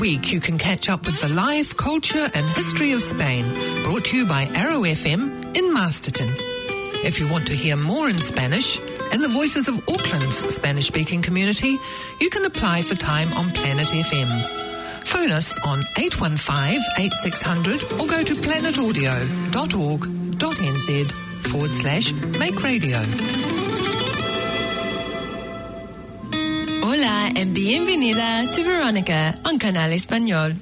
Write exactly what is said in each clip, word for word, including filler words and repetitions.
week you can catch up with the life, culture and history of Spain, brought to you by Arrow F M in Masterton. If you want to hear more in Spanish and the voices of Auckland's Spanish-speaking community, you can apply for time on Planet F M. Phone us on eight one five, eight six zero zero or go to planetaudio.org.nz forward slash make radio. Hola and bienvenida to Veronica on Canal Español.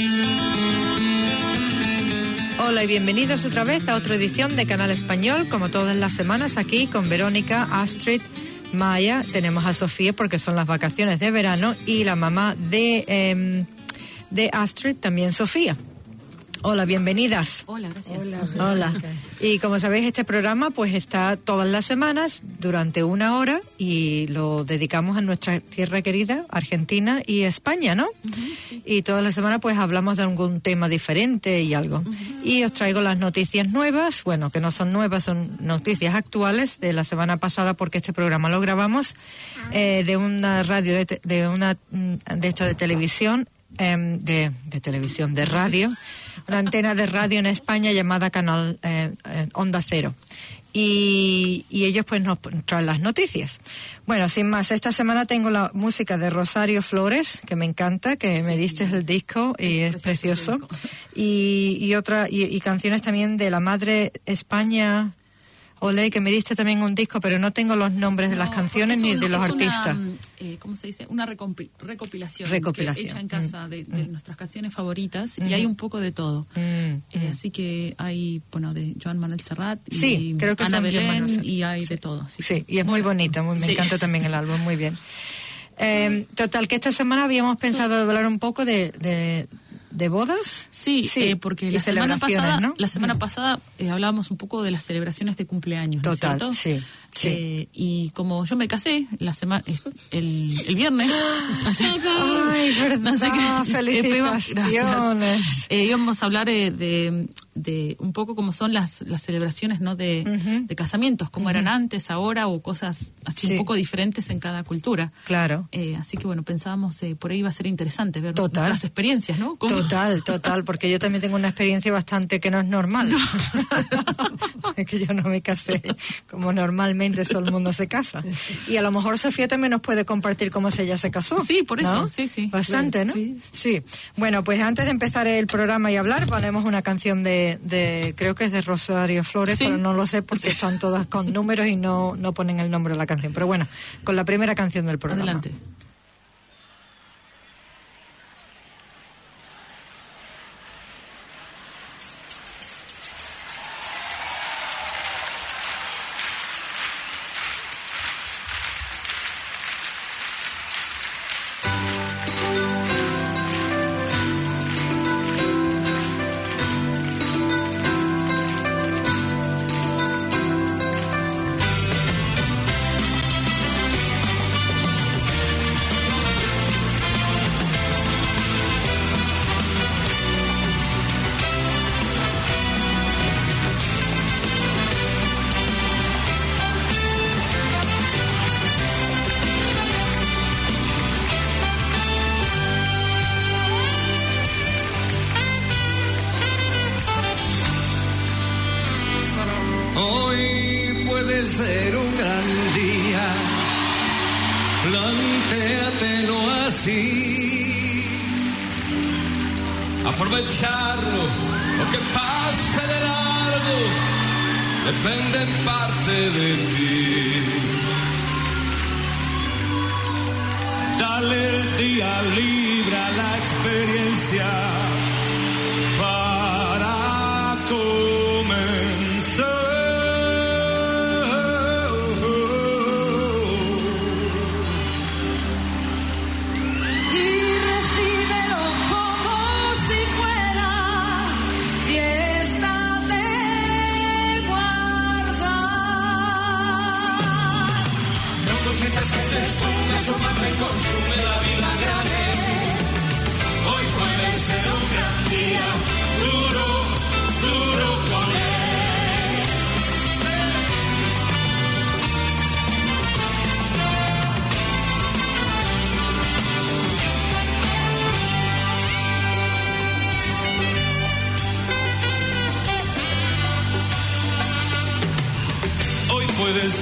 Hola y bienvenidos otra vez a otra edición de Canal Español, como todas las semanas aquí con Verónica, Astrid, Maya. Tenemos a Sofía porque son las vacaciones de verano y la mamá de, eh, de Astrid, también Sofía. Hola, bienvenidas. Hola, gracias. Hola. Hola. Y como sabéis, este programa pues está todas las semanas durante una hora y lo dedicamos a nuestra tierra querida, Argentina y España, ¿no? Uh-huh, sí. Y todas las semanas pues hablamos de algún tema diferente y algo. Uh-huh. Y os traigo las noticias nuevas, bueno, que no son nuevas, son noticias actuales de la semana pasada porque este programa lo grabamos eh, de una radio, de, te, de una de hecho de televisión, eh, de, de televisión, de radio, una antena de radio en España llamada Canal eh, eh, Onda Cero. Y, y ellos pues nos traen las noticias. Bueno, sin más, esta semana tengo la música de Rosario Flores, que me encanta, que sí, me diste el disco y es, es precioso. Y, y otra y, y canciones también de la Madre España Olé, que me diste también un disco, pero no tengo los nombres no, de las canciones ni un, de los artistas. Una, eh, ¿Cómo se dice? Una recompi- recopilación, recopilación. Que, hecha en casa mm. de, de mm. nuestras canciones favoritas, mm. y hay un poco de todo. Mm. Eh, mm. Así que hay, bueno, de Joan Manuel Serrat y sí, creo que Ana Belén, y hay sí. de todo. Así sí, que, y es muy bueno, bonito, muy, me sí. encanta también el álbum, muy bien. Eh, total, que esta semana habíamos pensado hablar un poco de... de ¿De bodas? Sí, sí. Eh, porque la semana pasada, ¿no? la semana pasada eh, hablábamos un poco de las celebraciones de cumpleaños, ¿no es Total, cierto? sí. sí. Eh, y como yo me casé la semana el, el viernes, así, ay, verdad, así que, felicitaciones. Eh, íbamos a hablar eh, de, de un poco cómo son las, las celebraciones, ¿no? De, uh-huh. de casamientos, cómo uh-huh. eran antes, ahora, o cosas así sí. un poco diferentes en cada cultura. Claro. Eh, así que bueno, pensábamos eh, por ahí iba a ser interesante ver total. nuestras experiencias, ¿no? ¿Cómo? Total, total, porque yo también tengo una experiencia bastante que no es normal. No. Es que yo no me casé como normalmente todo el mundo se casa. Y a lo mejor Sofía también nos puede compartir cómo ella se casó. Sí, por eso, ¿no? sí, sí. Bastante, ¿no? Sí. Sí. Bueno, pues antes de empezar el programa y hablar, ponemos una canción de, de creo que es de Rosario Flores, sí. pero no lo sé porque sí. están todas con números y no, no ponen el nombre de la canción. Pero bueno, con la primera canción del programa. Adelante. Aprovecharlo, lo que pase de largo, depende en parte de ti. Dale el día libre a la experiencia para comenzar. Eso más me consume la vida grande. Hoy puede ser un gran día, duro, duro con él.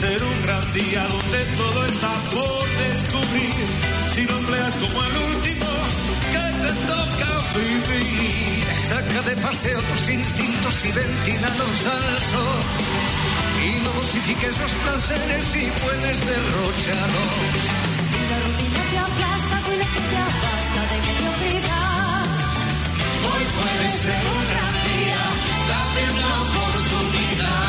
ser un gran día donde todo está por descubrir. Si lo empleas como el último que te toca vivir. Saca de paseo tus instintos y ventínalos al sol. Y no dosifiques los placeres y puedes derrocharlos. Si la rutina te aplasta, dile que te basta de mediocridad. Hoy puede ser un gran día, date una oportunidad.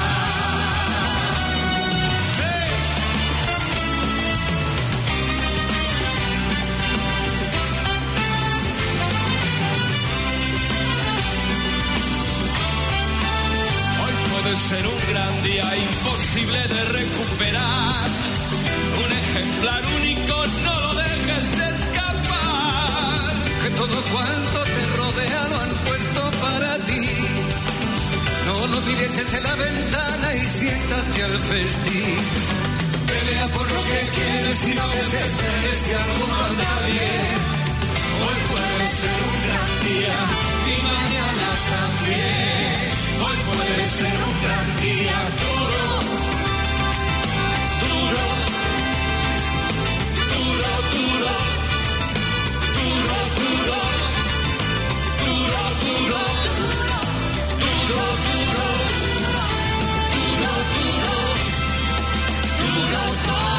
Puede ser un gran día imposible de recuperar. Un ejemplar único, no lo dejes escapar. Que todo cuanto te rodea lo han puesto para ti. No lo mires desde la ventana y siéntate al festín. Pelea por lo que quieres y no desesperes si algo no anda bien. Hoy puede ser un gran día y mañana también. Hoy puede ser un gran día duro, duro, duro, duro, duro, duro, duro, duro, duro, duro, duro, duro, duro.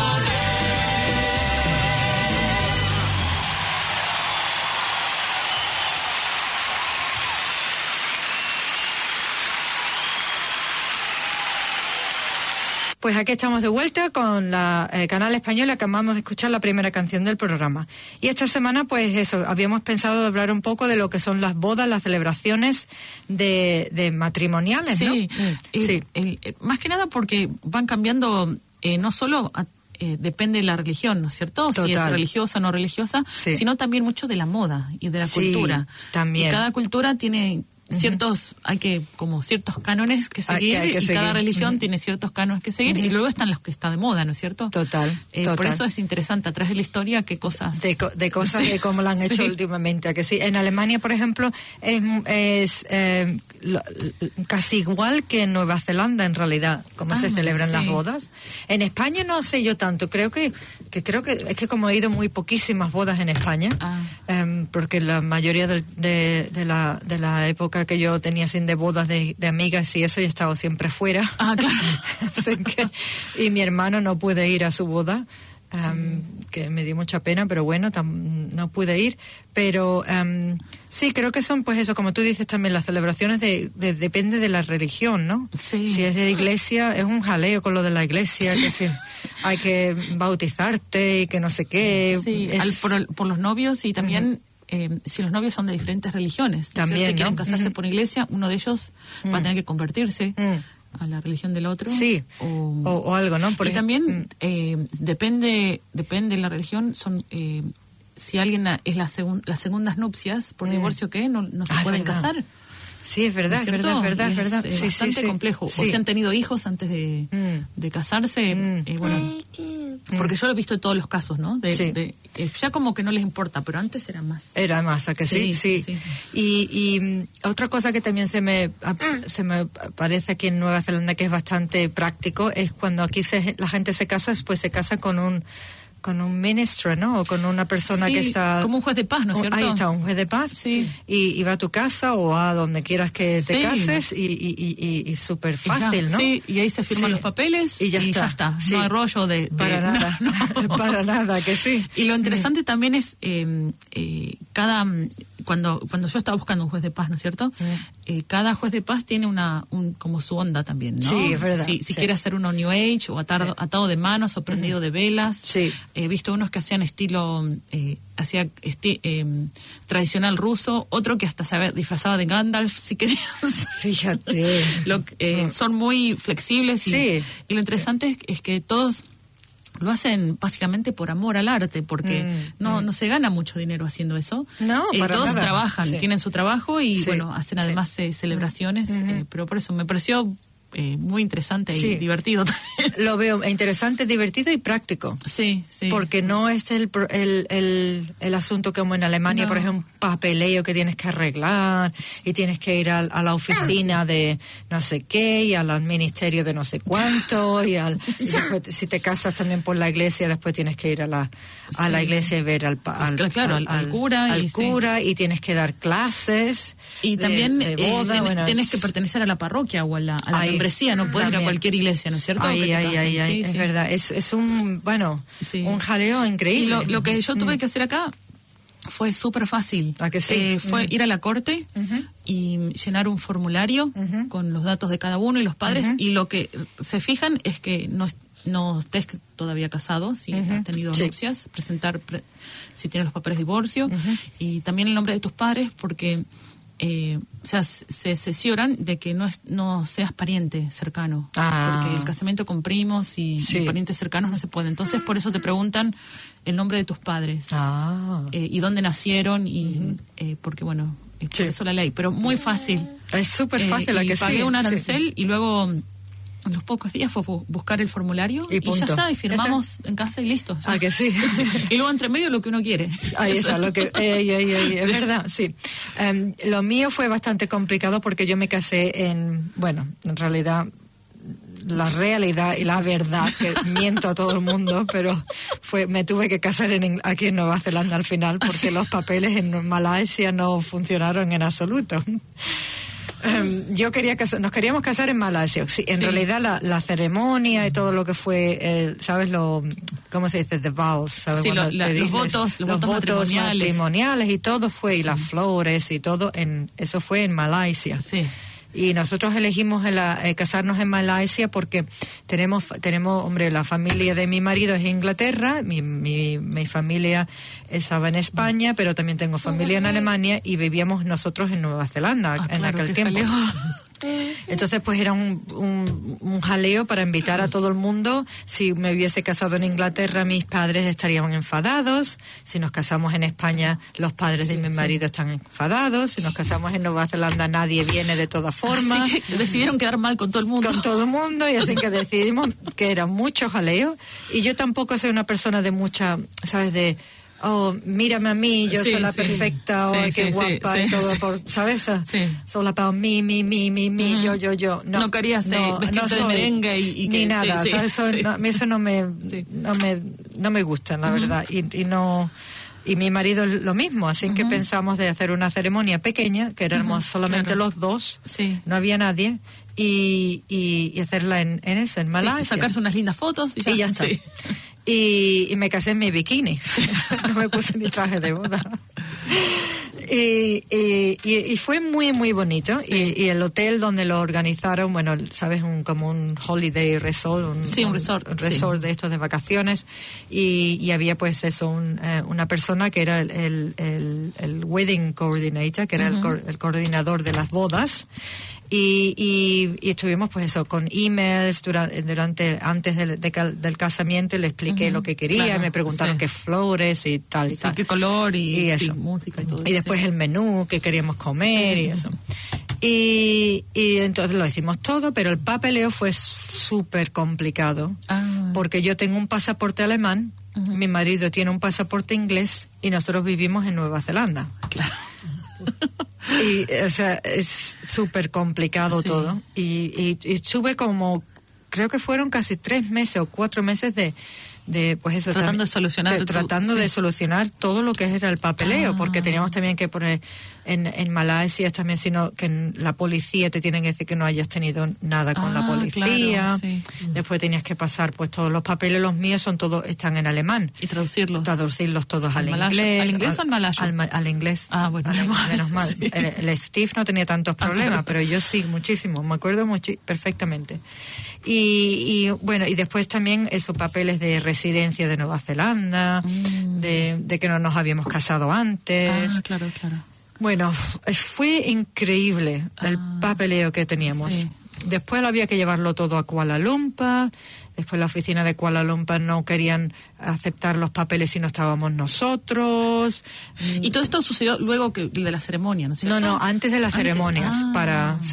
Pues aquí estamos de vuelta con la eh, Canal Español. Acabamos de escuchar la primera canción del programa. Y esta semana, pues eso, habíamos pensado hablar un poco de lo que son las bodas, las celebraciones de, de matrimoniales, ¿no? Sí, Mm, el- sí. el- el- más que nada porque van cambiando, eh, no solo a- eh, depende de la religión, ¿no es cierto? Si es Total. religiosa o no religiosa, Sí. sino también mucho de la moda y de la Sí, cultura. también. Y cada cultura tiene ciertos, hay que, como ciertos cánones que Hay- seguir, hay que y seguir. cada religión Ujú. tiene ciertos cánones que seguir, y luego están los que están de moda, ¿no es cierto? Total, Eh, Por total. eso es interesante, a través de la historia, qué cosas... De, co- de cosas Sí. de cómo lo han hecho Sí. últimamente. ¿A que sí? En Alemania, por ejemplo, es, es eh, lo- casi igual que en Nueva Zelanda, en realidad, cómo Ah, se celebran sí. las bodas. En España no sé yo tanto. Creo que, que creo que es que como he ido muy poquísimas bodas en España, Ah. em, porque la mayoría del- de, de la, de la época que yo tenía sin de bodas de, de amigas y eso, yo he estado siempre fuera. Ah, claro. Así que- y mi hermano no pude ir a su boda. Um, que me dio mucha pena, pero bueno, tam- no pude ir. Pero um, sí, creo que son, pues eso, como tú dices también, las celebraciones de, de- depende de la religión, ¿no? Sí. Si es de iglesia, es un jaleo con lo de la iglesia, que sí, hay que bautizarte y que no sé qué. Sí, es- al- por, por los novios y también eh, si los novios son de diferentes religiones. ¿no es También, cierto? Y ¿no? quieren casarse Ujú. por iglesia, uno de ellos va a tener que convertirse Mm. a la religión del otro. Sí, o, o, o algo, ¿no? Por y ej- también mm. eh, depende depende de la religión, son eh, si alguien es la segun- las segundas nupcias por Mm. divorcio, ¿qué? No, no se Ah, es pueden verdad. casar. Sí, es verdad, ¿No es cierto? verdad, es verdad, Y es verdad. eh, Sí, sí, bastante sí. complejo. Sí. O si han tenido hijos antes de, Mm. de casarse, Mm. eh, bueno, porque yo lo he visto en todos los casos, ¿no? De, Sí. de- eh, ya como que no les importa, pero antes era más. Era más, ¿a que sí? Sí, Sí. sí, sí. Y, y mm, otra cosa que también se me, ap- se me parece aquí en Nueva Zelanda que es bastante práctico es cuando aquí se, la gente se casa, pues se casa con un con un ministro, ¿no? O con una persona Sí, que está... como un juez de paz, ¿no es un- cierto? Ahí está, un juez de paz. Sí. Y, y va a tu casa o a donde quieras que te Sí. cases y, y, y, y- y súper Y ya, fácil, ¿no? Sí, y ahí se firman Sí. los papeles Y ya está. Sí. No hay rollo de... de- Para nada, no, no. para nada, que sí. Y lo interesante también es eh, eh, cada mm, cuando cuando yo estaba buscando un juez de paz, ¿no es cierto? Eh, cada juez de paz tiene una un, como su onda también, ¿no? Sí, es verdad, Si, si sí. quiere hacer uno New Age o atado, Sí. atado de manos o prendido de velas. Sí. He visto unos que hacían estilo eh, hacía esti- eh, tradicional ruso, otro que hasta se había disfrazado de Gandalf, si querías. Fíjate. Lo, eh, son muy flexibles y, Sí. y lo interesante es, es que todos lo hacen básicamente por amor al arte, porque Mm, no mm. no se gana mucho dinero haciendo eso. No, Eh, para todos nada. trabajan, Sí. tienen su trabajo y Sí, bueno, hacen sí. además eh, celebraciones, Ujú. eh, pero por eso me pareció eh, muy interesante y Sí. divertido. Lo veo interesante, divertido y práctico. Sí, sí. Porque no es el, pro- el, el, el asunto como en Alemania, No. por ejemplo, un papeleo que tienes que arreglar y tienes que ir al- a, la oficina de no sé qué y al ministerio de no sé cuánto y, al, y después, si te casas también por la iglesia, después tienes que ir a la, a la Sí. iglesia y ver al, pa- al, Pues, claro, al- al cura al y sí. cura y tienes que dar clases. Y de- también de eh, boda, ten- bueno, tienes es- que pertenecer a la parroquia o a la, a la Ahí, membresía, no puedes ir a también. cualquier iglesia, ¿no es cierto? Ay, Que te ay, casen. ay, ay, Sí, es sí. verdad. Es, es un, bueno, Sí. un jaleo increíble. Y lo, lo que yo tuve Mm. que hacer acá fue súper fácil. ¿A que sí? Eh, fue Ujú. ir a la corte Ujú. y llenar un formulario Ujú. con los datos de cada uno y los padres. Ujú. Y lo que se fijan es que no, es- no estés todavía casado, si Ujú. has tenido Sí. nupcias, presentar pre- si tienes los papeles de divorcio Ujú. y también el nombre de tus padres porque... Eh, o sea, se cercioran de que no es, no seas pariente cercano, Ah. porque el casamiento con primos y, Sí. y parientes cercanos no se puede. Entonces, por eso te preguntan el nombre de tus padres Ah. eh, y dónde nacieron y eh, porque bueno, es por Sí. eso la ley, pero muy fácil. Es súper Eh, fácil, ¿a y que pagué sí? un Sí. arancel y luego mm, en los pocos días fue bu- buscar el formulario Y y, ya punto. está, y Ya firmamos en casa y listo. ¿A que sí? Y luego entre medio lo que uno quiere. Ahí está, lo que, ey, ey, ey, es verdad, sí. Em, lo mío fue bastante complicado porque yo me casé en, bueno, en realidad, la realidad y la verdad, que miento a todo el mundo, pero fue me tuve que casar en, Ing- aquí en Nueva Zelanda al final porque los papeles en Malasia no funcionaron en absoluto. Em, yo quería casar, nos queríamos casar en Malasia. Sí, en Sí. realidad la, la ceremonia y todo lo que fue, eh, ¿sabes? Lo, ¿cómo se dice? The vows, ¿sabes? Sí, lo- Cuando la- te los dices- votos- los votos matrimoniales. matrimoniales y todo fue, y las flores y todo, en eso fue en Malasia. Sí. Y nosotros elegimos el, eh, casarnos en Malasia porque tenemos, tenemos, hombre, la familia de mi marido es Inglaterra, mi, mi, mi familia estaba en España, pero también tengo familia en Alemania y vivíamos nosotros en Nueva Zelanda Ah, en claro, aquel qué tiempo. jaleo. Entonces, pues era un, un, un jaleo para invitar a todo el mundo. Si me hubiese casado en Inglaterra, mis padres estarían enfadados. Si nos casamos en España, los padres de mi marido están enfadados. Si nos casamos en Nueva Zelanda, nadie viene de todas formas. Así que decidieron quedar mal con todo el mundo. Con todo el mundo, y así que decidimos que era mucho jaleo. Y yo tampoco soy una persona de mucha, ¿sabes? De, oh, mírame a mí, yo Sí, soy la sí. perfecta, Sí, oh, qué sí, guapa sí, y sí, todo, sí. por, ¿sabes? Sí. Solo para mí, mí, mí, mí, mí, Ujú. yo, yo, yo. No, No querías, eh, vestirte de soy merengue y- y ni que- nada, sí, sí, ¿sabes? Eso, sí. no, a mí eso no me, Sí. no me, no me gusta, la Ujú. verdad. Y, y no... Y mi marido lo mismo, así que Ujú. pensamos de hacer una ceremonia pequeña, que éramos Ujú, solamente claro. los dos, Sí. no había nadie, y, y, y hacerla en, en eso, en Sí, Malasia. sacarse unas lindas fotos y ya, Y ya está. Sí. Y, y me casé en mi bikini. No me puse ni traje de boda. Y, y, y- y fue muy, muy bonito. Y, y el hotel donde lo organizaron, bueno, sabes, un, como un holiday resort. Un, Sí, un resort, un resort de estos de vacaciones. Y, y había pues eso, un, eh, una persona que era el, el, el, el wedding coordinator, que era el, Ujú. cor- el coordinador de las bodas. Y, y, y estuvimos pues eso con emails durante, durante antes del, de cal- del casamiento y le expliqué Ujú, lo que quería, claro, me preguntaron sí. qué flores y tal y Sí, tal. qué color y, Y sí, eso. música y todo Y eso, después sí. el menú que queríamos comer y eso. Y, y entonces lo hicimos todo, pero el papeleo fue súper complicado. Ah. Porque yo tengo un pasaporte alemán, Ujú. mi marido tiene un pasaporte inglés y nosotros vivimos en Nueva Zelanda. Claro. Y, o sea, es súper complicado Sí. todo. Y, y, y estuve como, creo que fueron casi tres meses o cuatro meses de, de pues eso. Tratando también- de solucionar de- tu- tratando sí. de solucionar todo lo que era el papeleo, Ah. porque teníamos también que poner en, en Malasia también, sino que en la policía te tienen que decir que no hayas tenido nada con la Ah, policía. claro, sí. Después tenías que pasar, pues todos los papeles, los míos son todos, están en alemán. Y traducirlos. Traducirlos todos al, ¿Al malayo? inglés. ¿Al inglés o al malayo? Al, ma- al inglés. Ah, bueno, Al- menos mal. menos mal. Sí. El, el Steve no tenía tantos problemas, pero yo sí, muchísimo. Me acuerdo muchi- perfectamente. Y, y bueno, y después también esos papeles de residencia de Nueva Zelanda, Mm. de, de que no nos habíamos casado antes. Ah, claro, claro. Bueno, f- fue increíble el Ah, papeleo que teníamos. sí. Después había que llevarlo todo a Kuala Lumpur. Después la oficina de Kuala Lumpur no querían aceptar los papeles si no estábamos nosotros. Y todo esto sucedió luego que de la ceremonia, ¿no es No, cierto? no, antes de las Antes, ceremonias, ah. para, ¿sabes?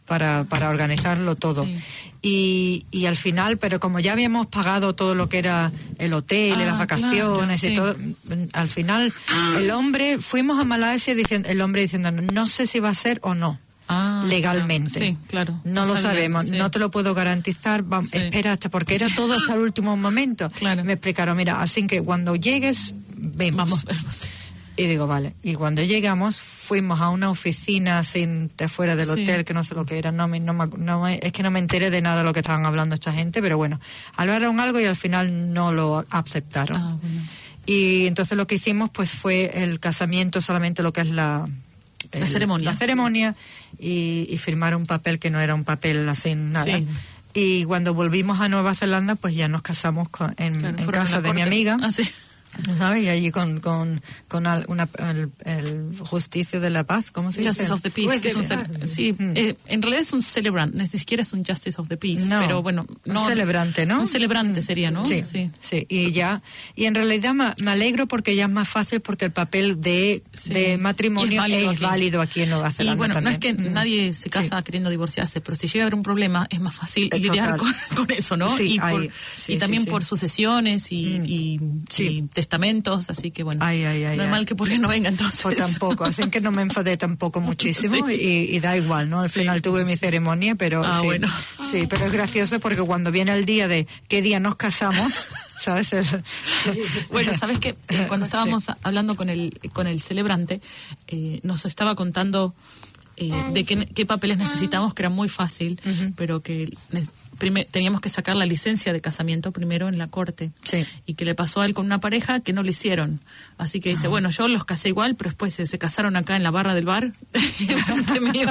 para, para organizarlo todo. Sí. Y, y al final, pero como ya habíamos pagado todo lo que era el hotel Ah, y las vacaciones claro, y sí. todo, al final el hombre, fuimos a Malasia diciendo, el hombre diciendo, no sé si va a ser o no. Ah, Legalmente. claro. Sí, claro. No, No lo sabía, sabemos, sí. no te lo puedo garantizar, va, Sí. espera hasta, porque era todo hasta el último momento. Claro. Me explicaron, mira, así que cuando llegues, vemos. Vamos, vemos. Y digo, vale. Y cuando llegamos, fuimos a una oficina sin de fuera del Sí. hotel, que no sé lo que era, no me, no me- no me- es que no me enteré de nada de lo que estaban hablando esta gente, pero bueno, hablaron algo y al final no lo aceptaron. Ah, bueno. Y entonces lo que hicimos pues fue el casamiento, solamente lo que es la... La ceremonia. La ceremonia y, y firmar un papel que no era un papel así, nada. Sí. Y cuando volvimos a Nueva Zelanda, pues ya nos casamos con- en, Claro, en fueron a casa la de mi corte. amiga. Ah, sí. ¿Sabes? Y allí con, con, con al- una, el, el justicia de la paz, ¿cómo se dice? Justice of the Peace, que es un cele- sí, Mm. eh, en realidad es un celebrant, ni siquiera es un Justice of the Peace, No, pero bueno, no, un celebrante, ¿no? Un celebrante sería, ¿no? Sí, sí, y ya, y en realidad me, me alegro porque ya es más fácil porque el papel de, Sí. de matrimonio Y es es válido, válido aquí. en Nueva Zelanda Y bueno, no es que también. Mm. nadie se casa queriendo divorciarse, pero si llega a haber un problema es más fácil Eh, lidiar total. con, con eso, ¿no? Sí, y, por- hay- sí, y sí, también sí. por sucesiones y, Mm. y- Sí. y testamentos, así que bueno, Ay, ay, ay, no es ay. mal que por qué no venga entonces. Pues tampoco, así que no me enfadé tampoco muchísimo Sí. y, y da igual, ¿no? Al Sí. final tuve mi ceremonia, pero Ah, sí, bueno. sí, pero es gracioso porque cuando viene el día de qué día nos casamos, ¿sabes? El- Bueno, sabes que cuando Sí. estábamos hablando con el con el celebrante, eh, nos estaba contando eh, de qué, qué papeles necesitamos, que era muy fácil, pero que ne- prime- teníamos que sacar la licencia de casamiento primero en la corte. Sí. Y que le pasó a él con una pareja que no le hicieron. Así que dice, bueno, yo los casé igual, pero después se, se casaron acá en la barra del bar, enfrente mío,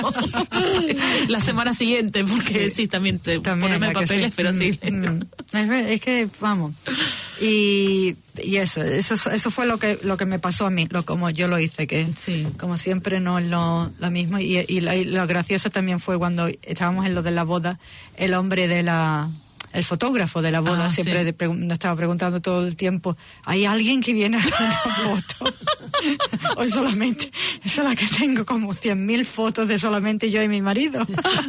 la semana siguiente, porque sí, también te También, ponerme ¿a que papeles, sí? pero sí. Mm, mm. Es, ver- es que, vamos. Y, y eso, eso, eso fue lo que lo que me pasó a mí, lo como yo lo hice, que Sí. como siempre no es lo, lo mismo. Y, y, la- y lo gracioso también fue cuando estábamos en lo de la boda, el hombre de la... El fotógrafo de la boda Ah, siempre sí. de pregun- nos estaba preguntando todo el tiempo, ¿hay alguien que viene a hacer una foto? Hoy solamente, esa es la que tengo como cien mil fotos de solamente yo y mi marido.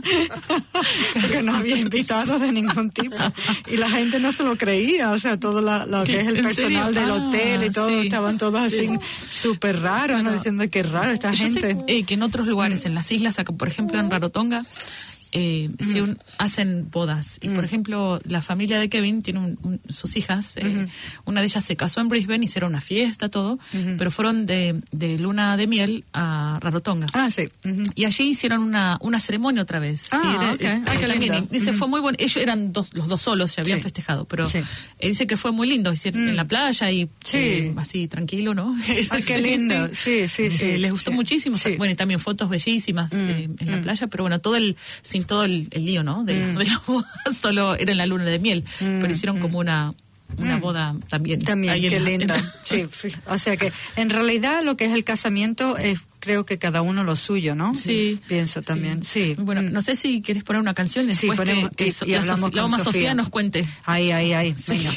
Porque no había invitados de ningún tipo. Y la gente no se lo creía, o sea, todo la- lo que es el ¿En personal serio? del hotel y Ah, todo, sí. estaban todos así súper raros, ¿no? Diciendo que raro esta Yo gente. sé eh, que en otros lugares, en las islas, acá, por ejemplo en Rarotonga, eh, si un- hacen bodas. Y por ejemplo, la familia de Kevin tiene un- un- sus hijas, eh, una de ellas se casó en Brisbane, hicieron una fiesta, todo, pero fueron de, de luna de miel a Rarotonga. Ah, sí. Ujú. Y allí hicieron una, una ceremonia otra vez. Ah, Sí, era- ok. eh, Ay, qué también, lindo. y dice, Ujú. fue muy bueno. Ellos eran dos, los dos solos, se habían Sí. festejado, pero Sí. él dice que fue muy lindo, hicieron en la playa y Sí. eh, así tranquilo, ¿no? Ay, qué Sí, lindo. Sí, sí, sí. Eh, les gustó Sí. muchísimo. Sí. Bueno, y también fotos bellísimas eh, en la playa, pero bueno, todo el, sin todo el, el lío, ¿no? De, la- de la boda, solo era en la luna de miel, pero hicieron como una, una boda también. También, ahí en qué la- linda. en la- Sí, fi- o sea que en realidad lo que es el casamiento es creo que cada uno lo suyo, ¿no? Sí. Pienso también, sí. Bueno, Mm. no sé si quieres poner una canción Sí, después ponemos- que, que y- so- y la, hablamos Sofía, la con mamá Sofía Sofía. nos cuente. Ahí, ahí, ahí. Venga.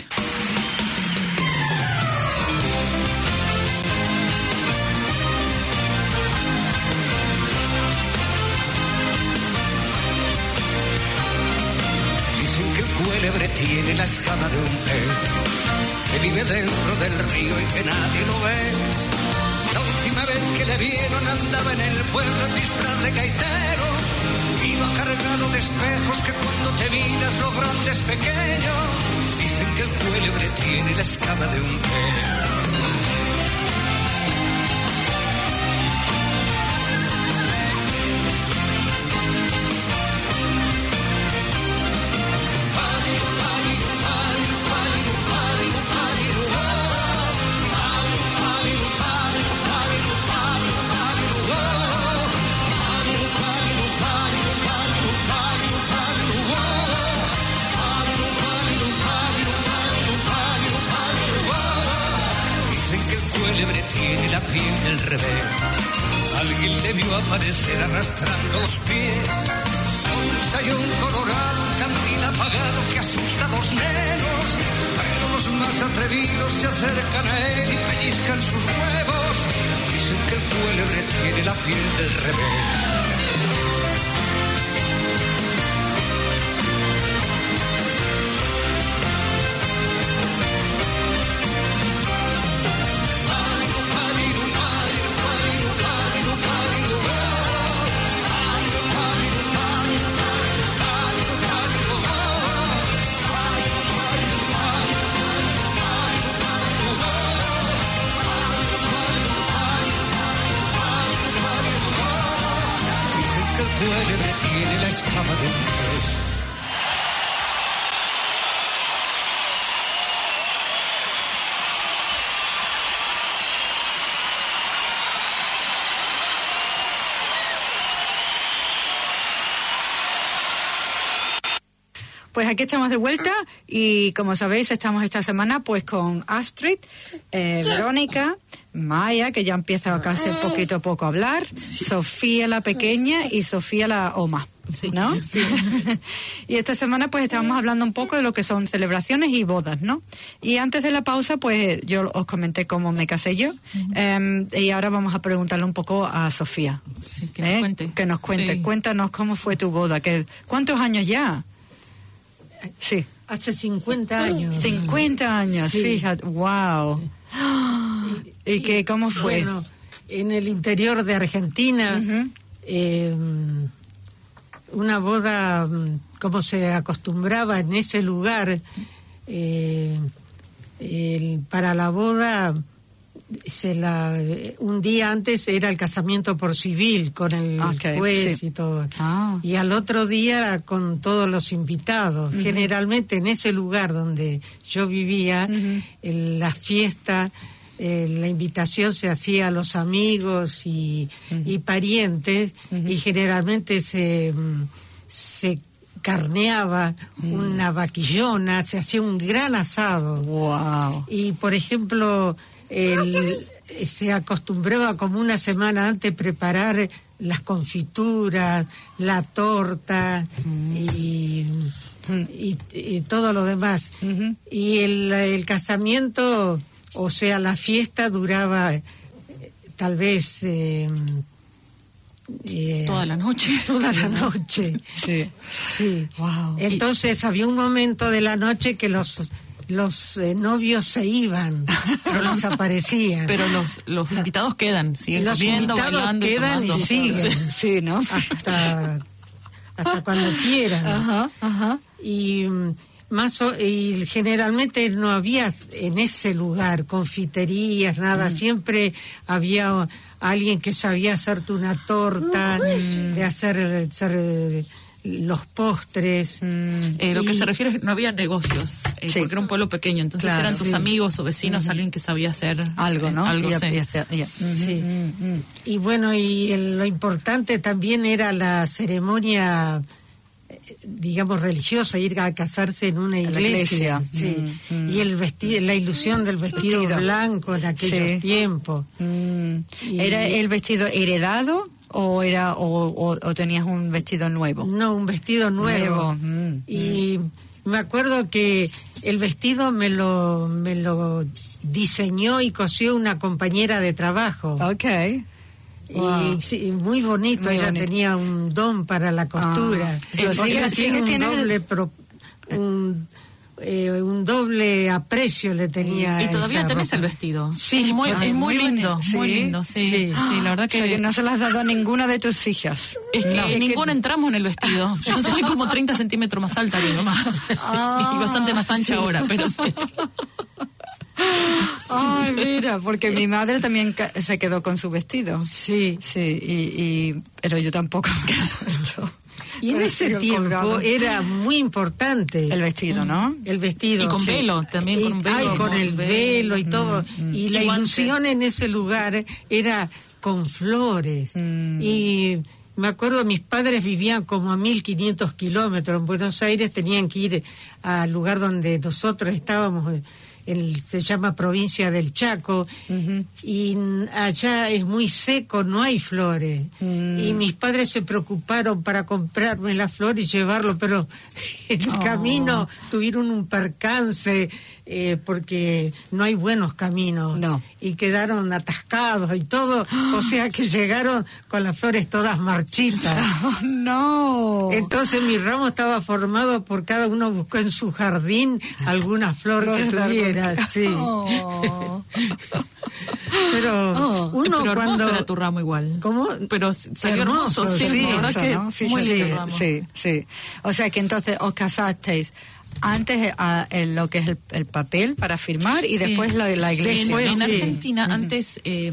Dicen que el cuélebre tiene la escama de un pez, que vive dentro del río y que nadie lo ve. La última vez que le vieron andaba en el pueblo en disfraz de gaitero. Iba cargado de espejos que cuando te miras lo grande es pequeño. Dicen que el cuélebre tiene la escama de un pez. Dicen que el cuélebre tiene la piel del revés. Alguien le vio aparecer arrastrando los pies. Un sayón colorado, un candil apagado que asusta a los nenos. Pero los más atrevidos se acercan a él y pellizcan sus huevos. Dicen que el cuélebre tiene la piel del revés. parientes. Pues aquí estamos de vuelta y como sabéis estamos esta semana pues con Astrid, eh, Verónica, Maya, que ya empieza a casi poquito a poco a hablar, sí. Sofía la pequeña y Sofía la Oma, sí. ¿no? Sí. Y esta semana pues estábamos hablando un poco de lo que son celebraciones y bodas, ¿no? Y antes de la pausa pues yo os comenté cómo me casé yo, uh-huh. eh, y ahora vamos a preguntarle un poco a Sofía. Sí, que nos ¿eh? cuente. Que nos cuente. Sí. Cuéntanos cómo fue tu boda, que, ¿cuántos años ya? Sí. Hace cincuenta años. cincuenta años, sí. Fíjate, wow. ¿Y, ¿Y qué, cómo fue? Bueno, en el interior de Argentina, uh-huh. eh, una boda, como se acostumbraba en ese lugar, eh, el, para la boda, se la un día antes era el casamiento por civil con el okay, juez sí. y todo ah. y al otro día con todos los invitados. Uh-huh. Generalmente en ese lugar donde yo vivía, uh-huh. en la fiesta, eh, la invitación se hacía a los amigos y, uh-huh. y parientes, uh-huh. y generalmente se se carneaba uh-huh. una vaquillona, se hacía un gran asado. Wow. Y por ejemplo, El, se acostumbraba como una semana antes preparar las confituras, la torta mm. y, y, y todo lo demás. Mm-hmm. Y el, el casamiento, o sea, la fiesta duraba eh, tal vez... Eh, eh, toda la noche. Toda la noche. Sí. Sí. Wow. Entonces y... había un momento de la noche que los... los eh, novios se iban, pero desaparecían. Pero los los invitados quedan, siguen los comiendo, bailando quedan y tomando. Y siguen, sí, ¿no? Hasta, hasta cuando quieran. Ajá, ajá. Y más o, y generalmente no había en ese lugar confiterías, nada, mm. siempre había alguien que sabía hacerte una torta, mm. de hacer, hacer los postres. Mm. Eh, lo y... que se refiere es que no había negocios, eh, sí. porque era un pueblo pequeño, entonces claro, eran tus sí. amigos o vecinos, mm-hmm. alguien que sabía hacer algo, ¿no? Algo, ya, sí. ya, ya, ya. Sí. Mm-hmm. Y bueno, y el, lo importante también era la ceremonia, digamos, religiosa, ir a casarse en una iglesia, iglesia. Sí. Mm, y el vestido, la ilusión del vestido, vestido. blanco en aquellos sí. tiempos. Mm. Y... ¿Era el vestido heredado o era o, o, o tenías un vestido nuevo? No, un vestido nuevo. nuevo. Mm, y mm. me acuerdo que el vestido me lo me lo diseñó y cosió una compañera de trabajo. Okay. Wow. Y sí, muy bonito, muy ella bonito. Tenía un don para la costura. Ah, o sea, tiene un doble pro, un, eh, un doble aprecio le tenía. Y todavía esa tenés ropa. el vestido. Sí, es muy, ah, es muy, muy lindo, ¿Sí? muy lindo, sí, sí, sí, la verdad que... O sea, que no se las has dado a ninguna de tus hijas. Es que no, es ninguna que... entramos en el vestido. Yo soy como treinta centímetros más alta que mi mamá. Ah, y bastante más ancha sí. ahora, pero... Ay, mira, porque mi madre también ca- se quedó con su vestido. Sí. Sí, y, y pero yo tampoco me quedé puesto. Y en ese tiempo colgado. Era muy importante. El vestido, ¿no? El vestido. Y con sí. velo, también y, con un velo. Ay, con el velo y todo. Mm, y, y la ilusión en ese lugar era con flores. Mm. Y me acuerdo, mis padres vivían como a mil quinientos kilómetros en Buenos Aires, tenían que ir al lugar donde nosotros estábamos. El, se llama provincia del Chaco, uh-huh. y allá es muy seco, no hay flores. Mm. Y mis padres se preocuparon para comprarme las flores y llevarlo, pero en el oh. camino tuvieron un percance, eh, porque no hay buenos caminos. No. Y quedaron atascados y todo, o sea que llegaron con las flores todas marchitas. Oh, no. Entonces mi ramo estaba formado por cada uno buscó en su jardín alguna flor que tuviera, sí. Oh. Pero oh. uno pero cuando era tu ramo igual. ¿Cómo? Pero salió hermoso, hermoso, sí, sí, la verdad eso, que ¿no? muy sí, lindo ramo. sí, sí. O sea que entonces os casasteis antes a, en lo que es el, el papel para firmar y sí. después la, la iglesia. Después, en sí. Argentina uh-huh. antes eh,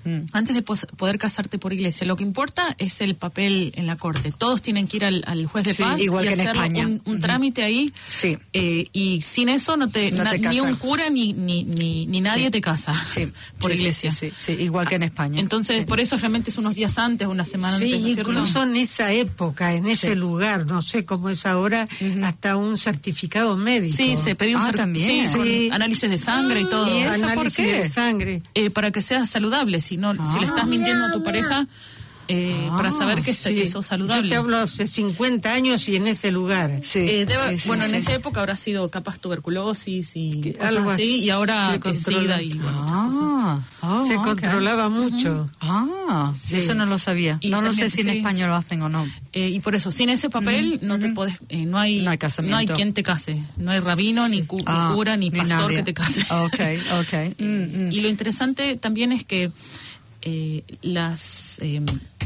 Mm. Antes de pos- poder casarte por iglesia, lo que importa es el papel en la corte. Todos tienen que ir al, al juez de Sí, paz igual y que en hacer España. un, un Ujú. trámite ahí. Sí. Eh, y sin eso no te, No na- te ni casan. un cura ni ni ni, ni nadie Sí. te casa Sí, por sí, sí, iglesia. Sí, sí, sí, igual que en España. Entonces, Sí. por eso realmente es unos días antes, una semana Sí, antes, ¿no es cierto? incluso en esa época, en ese Sí. lugar, no sé cómo es ahora, hasta un certificado médico. Sí, se pedía un Ah, cer- también. sí, con Sí. análisis de sangre y todo. ¿Y eso por Análisis qué? de sangre. Eh, para que seas saludable, si no, si le estás mintiendo a tu pareja, eh, Ah, para saber que, está- Sí. que sos saludable. Yo te hablo hace cincuenta años y en ese lugar. Sí, Eh, debe- sí, sí, bueno, sí. en esa época habrá sido capaz tuberculosis y Que cosas algo así, así y ahora se eh, controla. SIDA y bueno, otras cosas. Ah, oh, Se ok. controlaba mucho. Ah, Sí. eso no lo sabía. Y no lo también, sé si en sí. España lo hacen o no. Eh, y por eso, sin ese papel no te podés, eh, no hay, No hay casamiento. hay quien te case, no hay rabino, ni, cu- ni Ah, cura, ni, ni pastor nadie. que te case. Ok, ok. Mm, mm. Y lo interesante también es que eh, las, eh,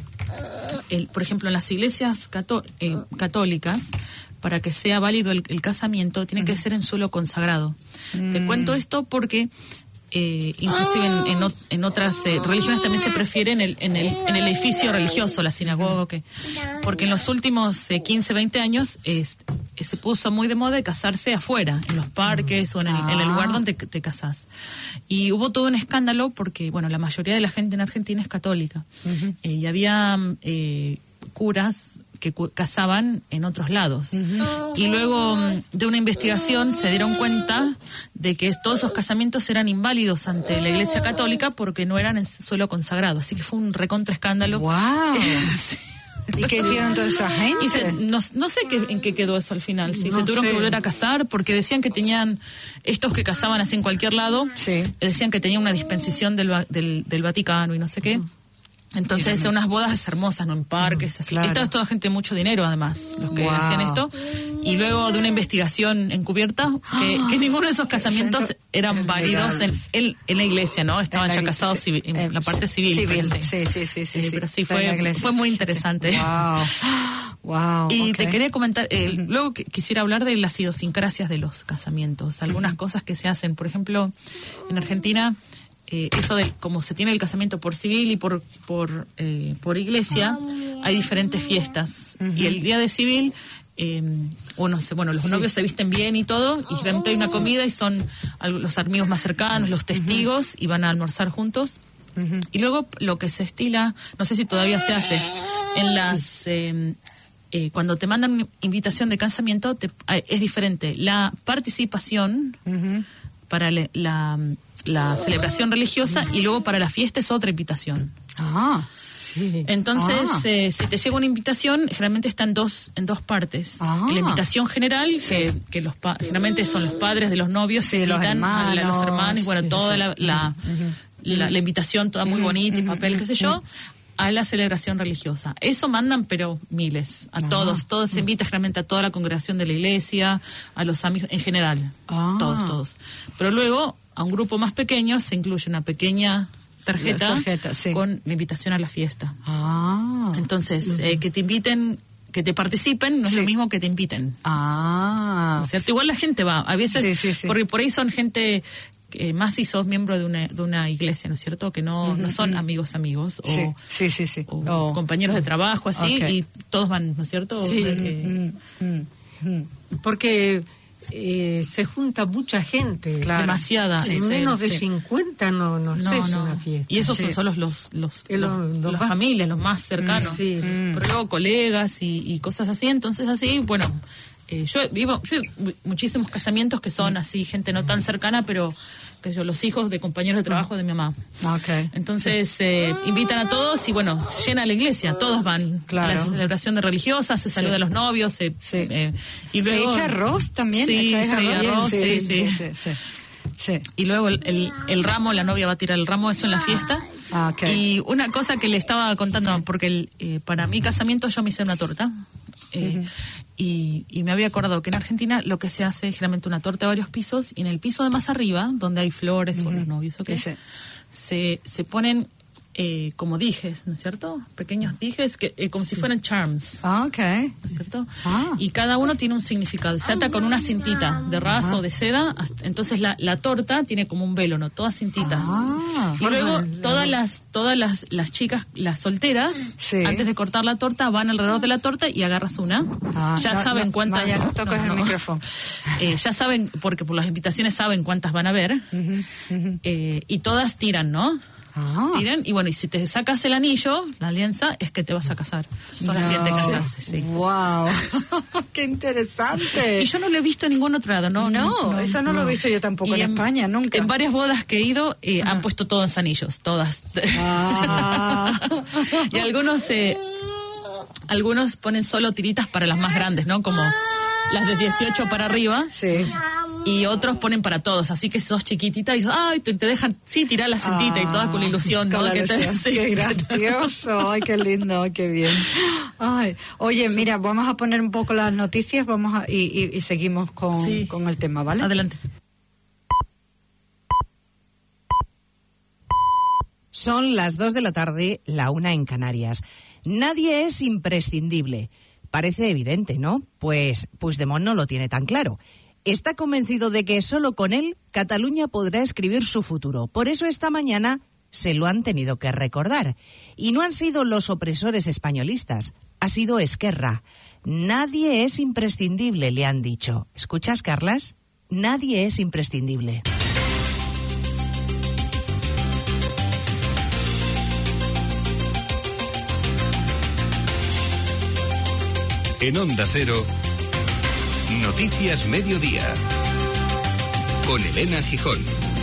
el- por ejemplo, en las iglesias cató- eh, católicas, para que sea válido el, el casamiento, tiene que ser en suelo consagrado. Te cuento esto porque eh, inclusive en, en, ot- en otras eh, religiones también se prefiere en el, en el, en el edificio religioso, la sinagoga, que, porque en los últimos eh, quince, veinte años es- eh, se puso muy de moda de casarse afuera, en los parques o en el, en el lugar donde te casás. Y hubo todo un escándalo porque, bueno, la mayoría de la gente en Argentina es católica. Eh, y había eh, curas que cu- casaban en otros lados. Y luego mm, de una investigación se dieron cuenta de que es- todos esos casamientos eran inválidos ante la Iglesia Católica porque no eran en suelo consagrado. Así que fue un recontra escándalo. Wow. Sí. ¿Y qué hicieron toda esa gente? Y se- no, no sé qué, en qué quedó eso al final. Si No se tuvieron sé. que volver a casar porque decían que tenían, estos que casaban así en cualquier lado, Sí. eh, decían que tenían una dispensación del, va- del, del Vaticano y no sé qué. Entonces, unas bodas hermosas, ¿no? En parques, así. claro. Esta es toda gente de mucho dinero, además, los que Wow. hacían esto. Y luego de una investigación encubierta, que, que ninguno de esos casamientos eran válidos en, en, en la iglesia, ¿no? Estaban En la ya igle- casados sí, civi- en eh, la parte civil. Civil, parece. sí, sí, sí, sí. Eh, sí. pero sí, En la fue, iglesia. fue muy interesante. Wow. Wow. Y ok. te quería comentar, eh, luego que- quisiera hablar de las idiosincrasias de los casamientos, algunas cosas que se hacen. Por ejemplo, en Argentina, eh, eso de como se tiene el casamiento por civil y por por eh, por iglesia, hay diferentes fiestas. Y el día de civil, eh, uno se- bueno, los novios se visten bien y todo, y generalmente hay una comida y son al- los amigos más cercanos, los testigos, y van a almorzar juntos. Y luego lo que se estila, no sé si todavía se hace, en las... eh, eh, cuando te mandan una invitación de casamiento, te- ah, es diferente. La participación para le- la, la celebración religiosa y luego para la fiesta es otra invitación. Ah. Sí. Entonces, Ah. eh, si te llega una invitación, generalmente está en dos, en dos partes. Ah. La invitación general, que, que los pa- generalmente son los padres de los novios, Sí, se los invitan a la- los hermanos, hermanos, y bueno, sí, toda sí. la, la, la- la invitación toda muy bonita y papel, qué sé yo, a la celebración religiosa. Eso mandan, pero miles, a todos. Todos se invita generalmente a toda la congregación de la iglesia, a los amigos, en general. Ah. Todos, todos. Pero luego, a un grupo más pequeño, se incluye una pequeña tarjeta, Tarjeta, sí. con la invitación a la fiesta. Ah. Entonces, eh, que te inviten, que te participen, no es Sí. lo mismo que te inviten. Ah. ¿No es cierto? Igual la gente va, a veces, Sí, sí, sí. porque por ahí son gente, que más si sos miembro de una, de una iglesia, ¿no es cierto? Que no, no son amigos amigos o, Sí, sí, sí, sí. o Oh. compañeros de trabajo, así, Ok. y todos van, ¿no es cierto? Sí. Eh, Porque eh, se junta mucha gente. Claro. demasiada. Sí, es, eh, menos de sí. cincuenta no, no, No, sé, es no. una fiesta. Y esos Sí. son solo los, los, Eh, lo- los- lo las más- familias, los más cercanos. Sí. Pero luego colegas y, y cosas así. Entonces, así, bueno, eh, yo vivo yo he muchísimos casamientos que son así, gente no tan cercana, pero que yo, los hijos de compañeros de trabajo de mi mamá. Ok. Entonces, eh, invitan a todos y bueno, llena la iglesia, todos van. Claro. A la celebración de religiosa, se saluda a los novios, se, Sí. eh, y ¿Se luego, echa arroz también? Sí, ¿Echáis sí, arroz, sí, sí. sí, sí. Sí. Y luego el, el, el ramo, la novia va a tirar el ramo, eso en la fiesta. Ah, ok. Y una cosa que le estaba contando, porque el, eh, para mi casamiento yo me hice una torta. eh, y, y me había acordado que en Argentina lo que se hace es generalmente una torta de varios pisos, y en el piso de más arriba, donde hay flores o los novios, ¿ok? Sí. se, se ponen eh, como dijes, ¿no es cierto? Pequeños dijes que eh, como si fueran charms. Ah, ok. ¿No es cierto? Ah. Y cada uno tiene un significado. Se ata con una cintita de raso o de seda. Hasta, entonces la, la torta tiene como un velo, ¿no? Todas cintitas. Ah, y luego todas las todas las, las chicas, las solteras, sí. antes de cortar la torta, van alrededor de la torta y agarras una. Ah, ya no, saben no, cuántas... Vaya, no tocas no, el no. micrófono. Eh, ya saben, porque por las invitaciones saben cuántas van a ver. Uh-huh, uh-huh. Eh, y todas tiran, ¿no? Ah. Tiran, y bueno, y si te sacas el anillo, la alianza, es que te vas a casar. Son no. las siete casarse, sí. ¡Wow! ¡Qué interesante! Y yo no lo he visto en ningún otro lado, ¿no? No, no, no eso no, no lo he visto yo tampoco en, en España, nunca. En varias bodas que he ido, eh, han puesto todos anillos, todas. Ah. Y algunos, eh, algunos ponen solo tiritas para las más grandes, ¿no? Como las de dieciocho para arriba. Sí. Y otros ponen para todos, así que sos chiquitita y ay, te, te dejan, sí, tirar la cintita ah, y toda con la ilusión, ¿no? La que ilusión. Te, sí, qué gracioso, ay, qué lindo, ay, qué bien. Ay, oye, sí. mira, vamos a poner un poco las noticias, vamos a, y, y, y seguimos con, sí. con el tema, ¿vale? Adelante. Son las dos de la tarde, la una en Canarias. Nadie es imprescindible. Parece evidente, ¿no? Pues Puigdemont no lo tiene tan claro. Está convencido de que solo con él Cataluña podrá escribir su futuro. Por eso esta mañana se lo han tenido que recordar. Y no han sido los opresores españolistas, ha sido Esquerra. Nadie es imprescindible, le han dicho. ¿Escuchas, Carlas? Nadie es imprescindible. En Onda Cero, Noticias Mediodía, con Elena Gijón.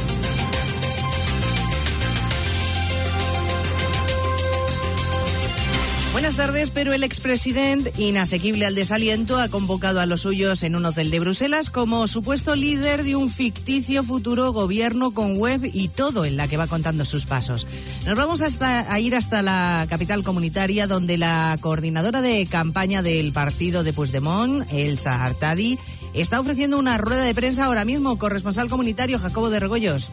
Buenas tardes, pero el expresidente, inasequible al desaliento, ha convocado a los suyos en un hotel de Bruselas como supuesto líder de un ficticio futuro gobierno con web y todo en la que va contando sus pasos. Nos vamos hasta, a ir hasta la capital comunitaria, donde la coordinadora de campaña del partido de Puigdemont, Elsa Artadi, está ofreciendo una rueda de prensa ahora mismo. Corresponsal comunitario Jacobo de Regoyos.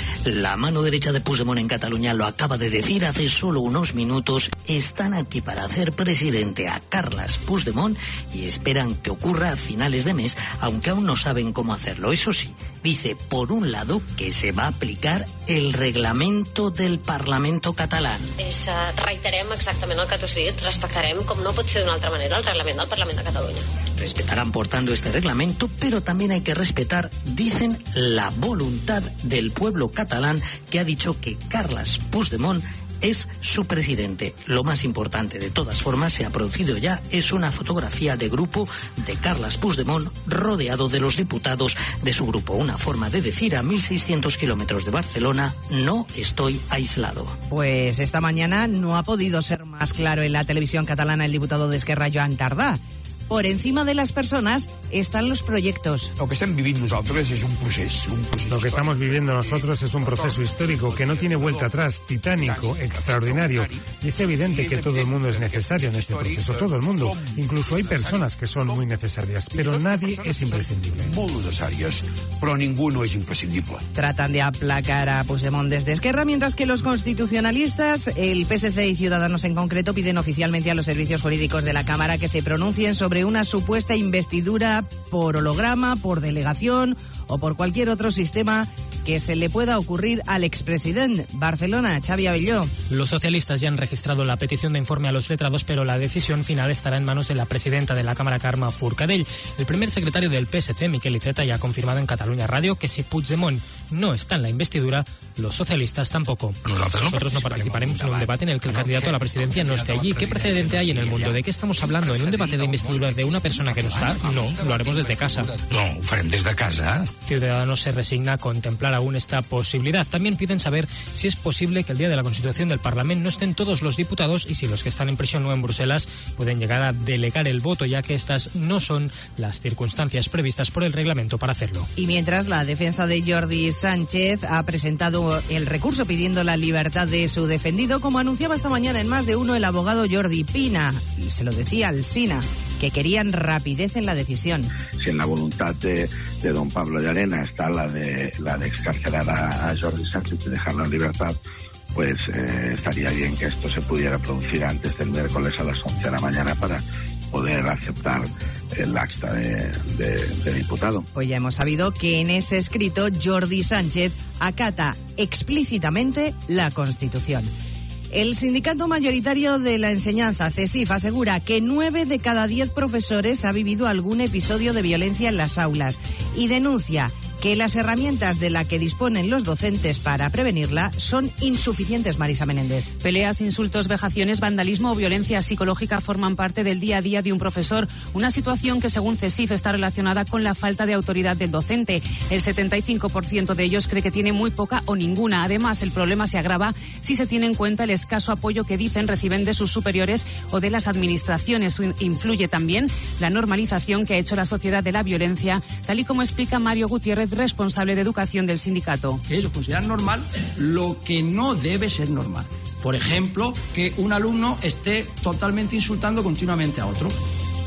La mano derecha de Puigdemont en Cataluña lo acaba de decir hace solo unos minutos. Están aquí para hacer presidente a Carles Puigdemont y esperan que ocurra a finales de mes, aunque aún no saben cómo hacerlo. Eso sí, dice, por un lado, que se va a aplicar el reglamento del Parlamento catalán. És, uh, reiterem exactament el que tu has dit, respectarem, com no pot ser d'una altra manera, el reglament del Parlament de Catalunya. Respetarán, por tanto, este reglamento, pero también hay que respetar, dicen, la voluntad del pueblo catalán, que ha dicho que Carles Puigdemont es su presidente. Lo más importante, de todas formas, se ha producido ya, es una fotografía de grupo de Carles Puigdemont rodeado de los diputados de su grupo. Una forma de decir a mil seiscientos kilómetros de Barcelona, no estoy aislado. Pues esta mañana no ha podido ser más claro en la televisión catalana el diputado de Esquerra, Joan Tardà. Por encima de las personas están los proyectos. Lo que estamos viviendo nosotros es un proceso. Un proceso Lo que estamos viviendo nosotros es un proceso histórico que no tiene vuelta atrás, titánico, extraordinario. Y es evidente que todo el mundo es necesario en este proceso, todo el mundo. Incluso hay personas que son muy necesarias, pero nadie es imprescindible. Muy necesarias, pero ninguno es imprescindible. Tratan de aplacar a Puigdemont desde Esquerra, mientras que los constitucionalistas, el P S C y Ciudadanos en concreto, piden oficialmente a los servicios jurídicos de la Cámara que se pronuncien sobre una supuesta investidura por holograma, por delegación o por cualquier otro sistema que se le pueda ocurrir al expresidente. Barcelona, Xavi Abelló. Los socialistas ya han registrado la petición de informe a los letrados, pero la decisión final estará en manos de la presidenta de la Cámara, Carme Forcadell. El primer secretario del P S C, Miquel Iceta, ya ha confirmado en Cataluña Radio que si Puigdemont no está en la investidura, los socialistas tampoco. Nosotros no, Nosotros no participaremos en un debate en el que el candidato a la presidencia no esté allí. ¿Qué precedente hay en el mundo? ¿De qué estamos hablando? ¿En un debate de investidura de una persona que no está? No, lo haremos desde casa. No, ho farem des de casa. Ciudadanos se resigna a contemplar aún esta posibilidad. También piden saber si es posible que el día de la constitución del Parlamento no estén todos los diputados y si los que están en prisión o en Bruselas pueden llegar a delegar el voto, ya que estas no son las circunstancias previstas por el reglamento para hacerlo. Y mientras, la defensa de Jordi Sánchez ha presentado el recurso pidiendo la libertad de su defendido, como anunciaba esta mañana en Más de Uno el abogado Jordi Pina, y se lo decía al SINA, que querían rapidez en la decisión. Si en la voluntad de, de don Pablo Llarena está la de la de excarcelar a, a Jordi Sánchez y dejarlo en libertad, pues eh, estaría bien que esto se pudiera producir antes del miércoles a las once de la mañana para poder aceptar el acta de, de, de diputado. Pues ya hemos sabido que en ese escrito Jordi Sánchez acata explícitamente la Constitución. El sindicato mayoritario de la enseñanza, CESIF, asegura que nueve de cada diez profesores ha vivido algún episodio de violencia en las aulas y denuncia que las herramientas de las que disponen los docentes para prevenirla son insuficientes. Marisa Menéndez. Peleas, insultos, vejaciones, vandalismo o violencia psicológica forman parte del día a día de un profesor, una situación que según CESIF está relacionada con la falta de autoridad del docente. El setenta y cinco por ciento de ellos cree que tiene muy poca o ninguna. Además, el problema se agrava si se tiene en cuenta el escaso apoyo que dicen reciben de sus superiores o de las administraciones. Influye también la normalización que ha hecho la sociedad de la violencia, tal y como explica Mario Gutiérrez, responsable de educación del sindicato. Ellos consideran normal lo que no debe ser normal. Por ejemplo, que un alumno esté totalmente insultando continuamente a otro,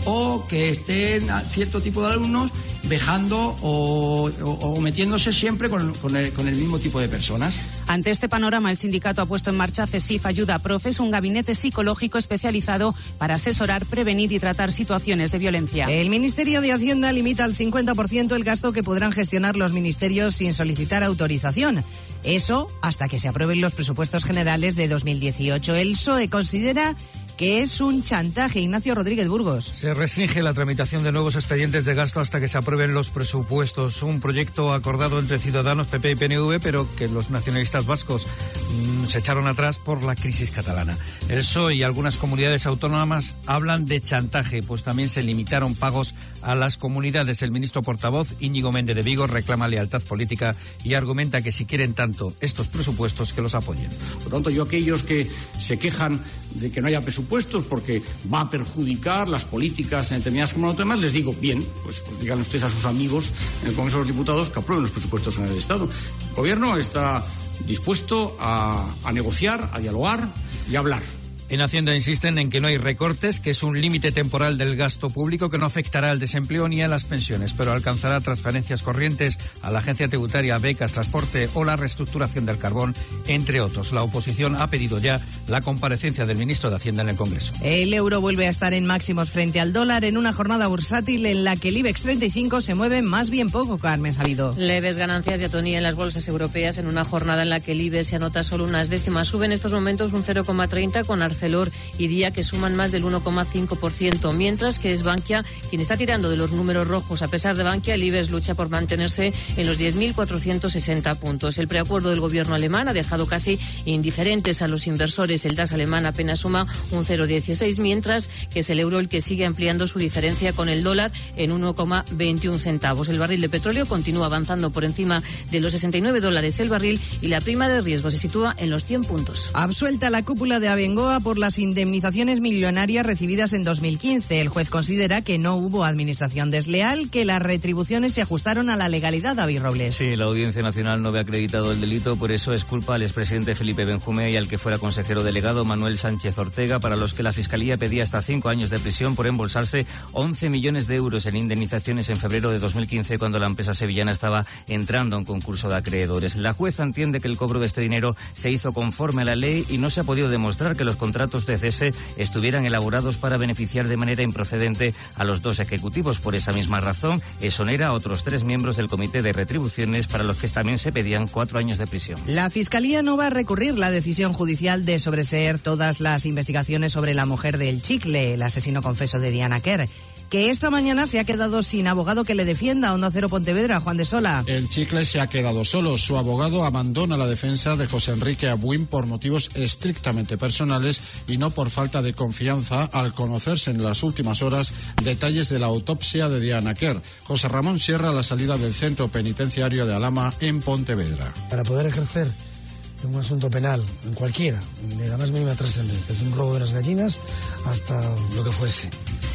o que estén cierto tipo de alumnos vejando o, o, o metiéndose siempre con, con, el, con el mismo tipo de personas. Ante este panorama, el sindicato ha puesto en marcha CESIF Ayuda a Profes, un gabinete psicológico especializado para asesorar, prevenir y tratar situaciones de violencia. El Ministerio de Hacienda limita al cincuenta por ciento el gasto que podrán gestionar los ministerios sin solicitar autorización. Eso hasta que se aprueben los presupuestos generales de dos mil dieciocho. El P S O E considera que es un chantaje. Ignacio Rodríguez Burgos. Se restringe la tramitación de nuevos expedientes de gasto hasta que se aprueben los presupuestos. Un proyecto acordado entre Ciudadanos, P P y P N V, pero que los nacionalistas vascos mmm, se echaron atrás por la crisis catalana. El P S O E y algunas comunidades autónomas hablan de chantaje, pues también se limitaron pagos a las comunidades. El ministro portavoz, Íñigo Méndez de Vigo, reclama lealtad política y argumenta que si quieren tanto estos presupuestos, que los apoyen. Por tanto, yo aquellos que se quejan de que no haya presupuestos porque va a perjudicar las políticas en determinadas comunidades autónomas, les digo, bien, pues digan ustedes a sus amigos en el Congreso de los Diputados que aprueben los presupuestos generales del Estado. El Gobierno está dispuesto a, a negociar, a dialogar y a hablar. En Hacienda insisten en que no hay recortes, que es un límite temporal del gasto público que no afectará al desempleo ni a las pensiones, pero alcanzará transferencias corrientes a la agencia tributaria, becas, transporte o la reestructuración del carbón, entre otros. La oposición ha pedido ya la comparecencia del ministro de Hacienda en el Congreso. El euro vuelve a estar en máximos frente al dólar en una jornada bursátil en la que el IBEX treinta y cinco se mueve más bien poco, Carmen Sabido. Leves ganancias y atonía en las bolsas europeas en una jornada en la que el IBEX se anota solo unas décimas. Sube en estos momentos un cero coma treinta con Arcelor y Día, que suman más del uno coma cinco por ciento, mientras que es Bankia quien está tirando de los números rojos. A pesar de Bankia, el IBEX lucha por mantenerse en los diez mil cuatrocientos sesenta puntos. El preacuerdo del gobierno alemán ha dejado casi indiferentes a los inversores. El DAX alemán apenas suma un cero coma dieciséis, mientras que es el euro el que sigue ampliando su diferencia con el dólar en uno coma veintiún centavos. El barril de petróleo continúa avanzando por encima de los sesenta y nueve dólares el barril y la prima de riesgo se sitúa en los cien puntos. Absuelta la cúpula de Abengoa por las indemnizaciones millonarias recibidas en dos mil quince. El juez considera que no hubo administración desleal, que las retribuciones se ajustaron a la legalidad. David Robles. Sí, la Audiencia Nacional no ve acreditado el delito, por eso es culpa al expresidente Felipe Benjumea y al que fuera consejero delegado Manuel Sánchez Ortega, para los que la Fiscalía pedía hasta cinco años de prisión por embolsarse once millones de euros en indemnizaciones en febrero de dos mil quince, cuando la empresa sevillana estaba entrando a un concurso de acreedores. La jueza entiende que el cobro de este dinero se hizo conforme a la ley y no se ha podido demostrar que los contratos de cese estuvieran elaborados para beneficiar de manera improcedente a los dos ejecutivos. Por esa misma razón, exonera a otros tres miembros del Comité de Retribuciones, para los que también se pedían cuatro años de prisión. La Fiscalía no va a recurrir la decisión judicial de sobreseer todas las investigaciones sobre la mujer del Chicle, el asesino confeso de Diana Quer, que esta mañana se ha quedado sin abogado que le defienda. Onda Cero Pontevedra, Juan de Sola. El Chicle se ha quedado solo. Su abogado abandona la defensa de José Enrique Abuin por motivos estrictamente personales y no por falta de confianza, al conocerse en las últimas horas detalles de la autopsia de Diana Quer. José Ramón Sierra, a la salida del centro penitenciario de Alhama en Pontevedra. Para poder ejercer en un asunto penal, en cualquiera, de la más mínima trascendencia, desde un robo de las gallinas hasta lo que fuese,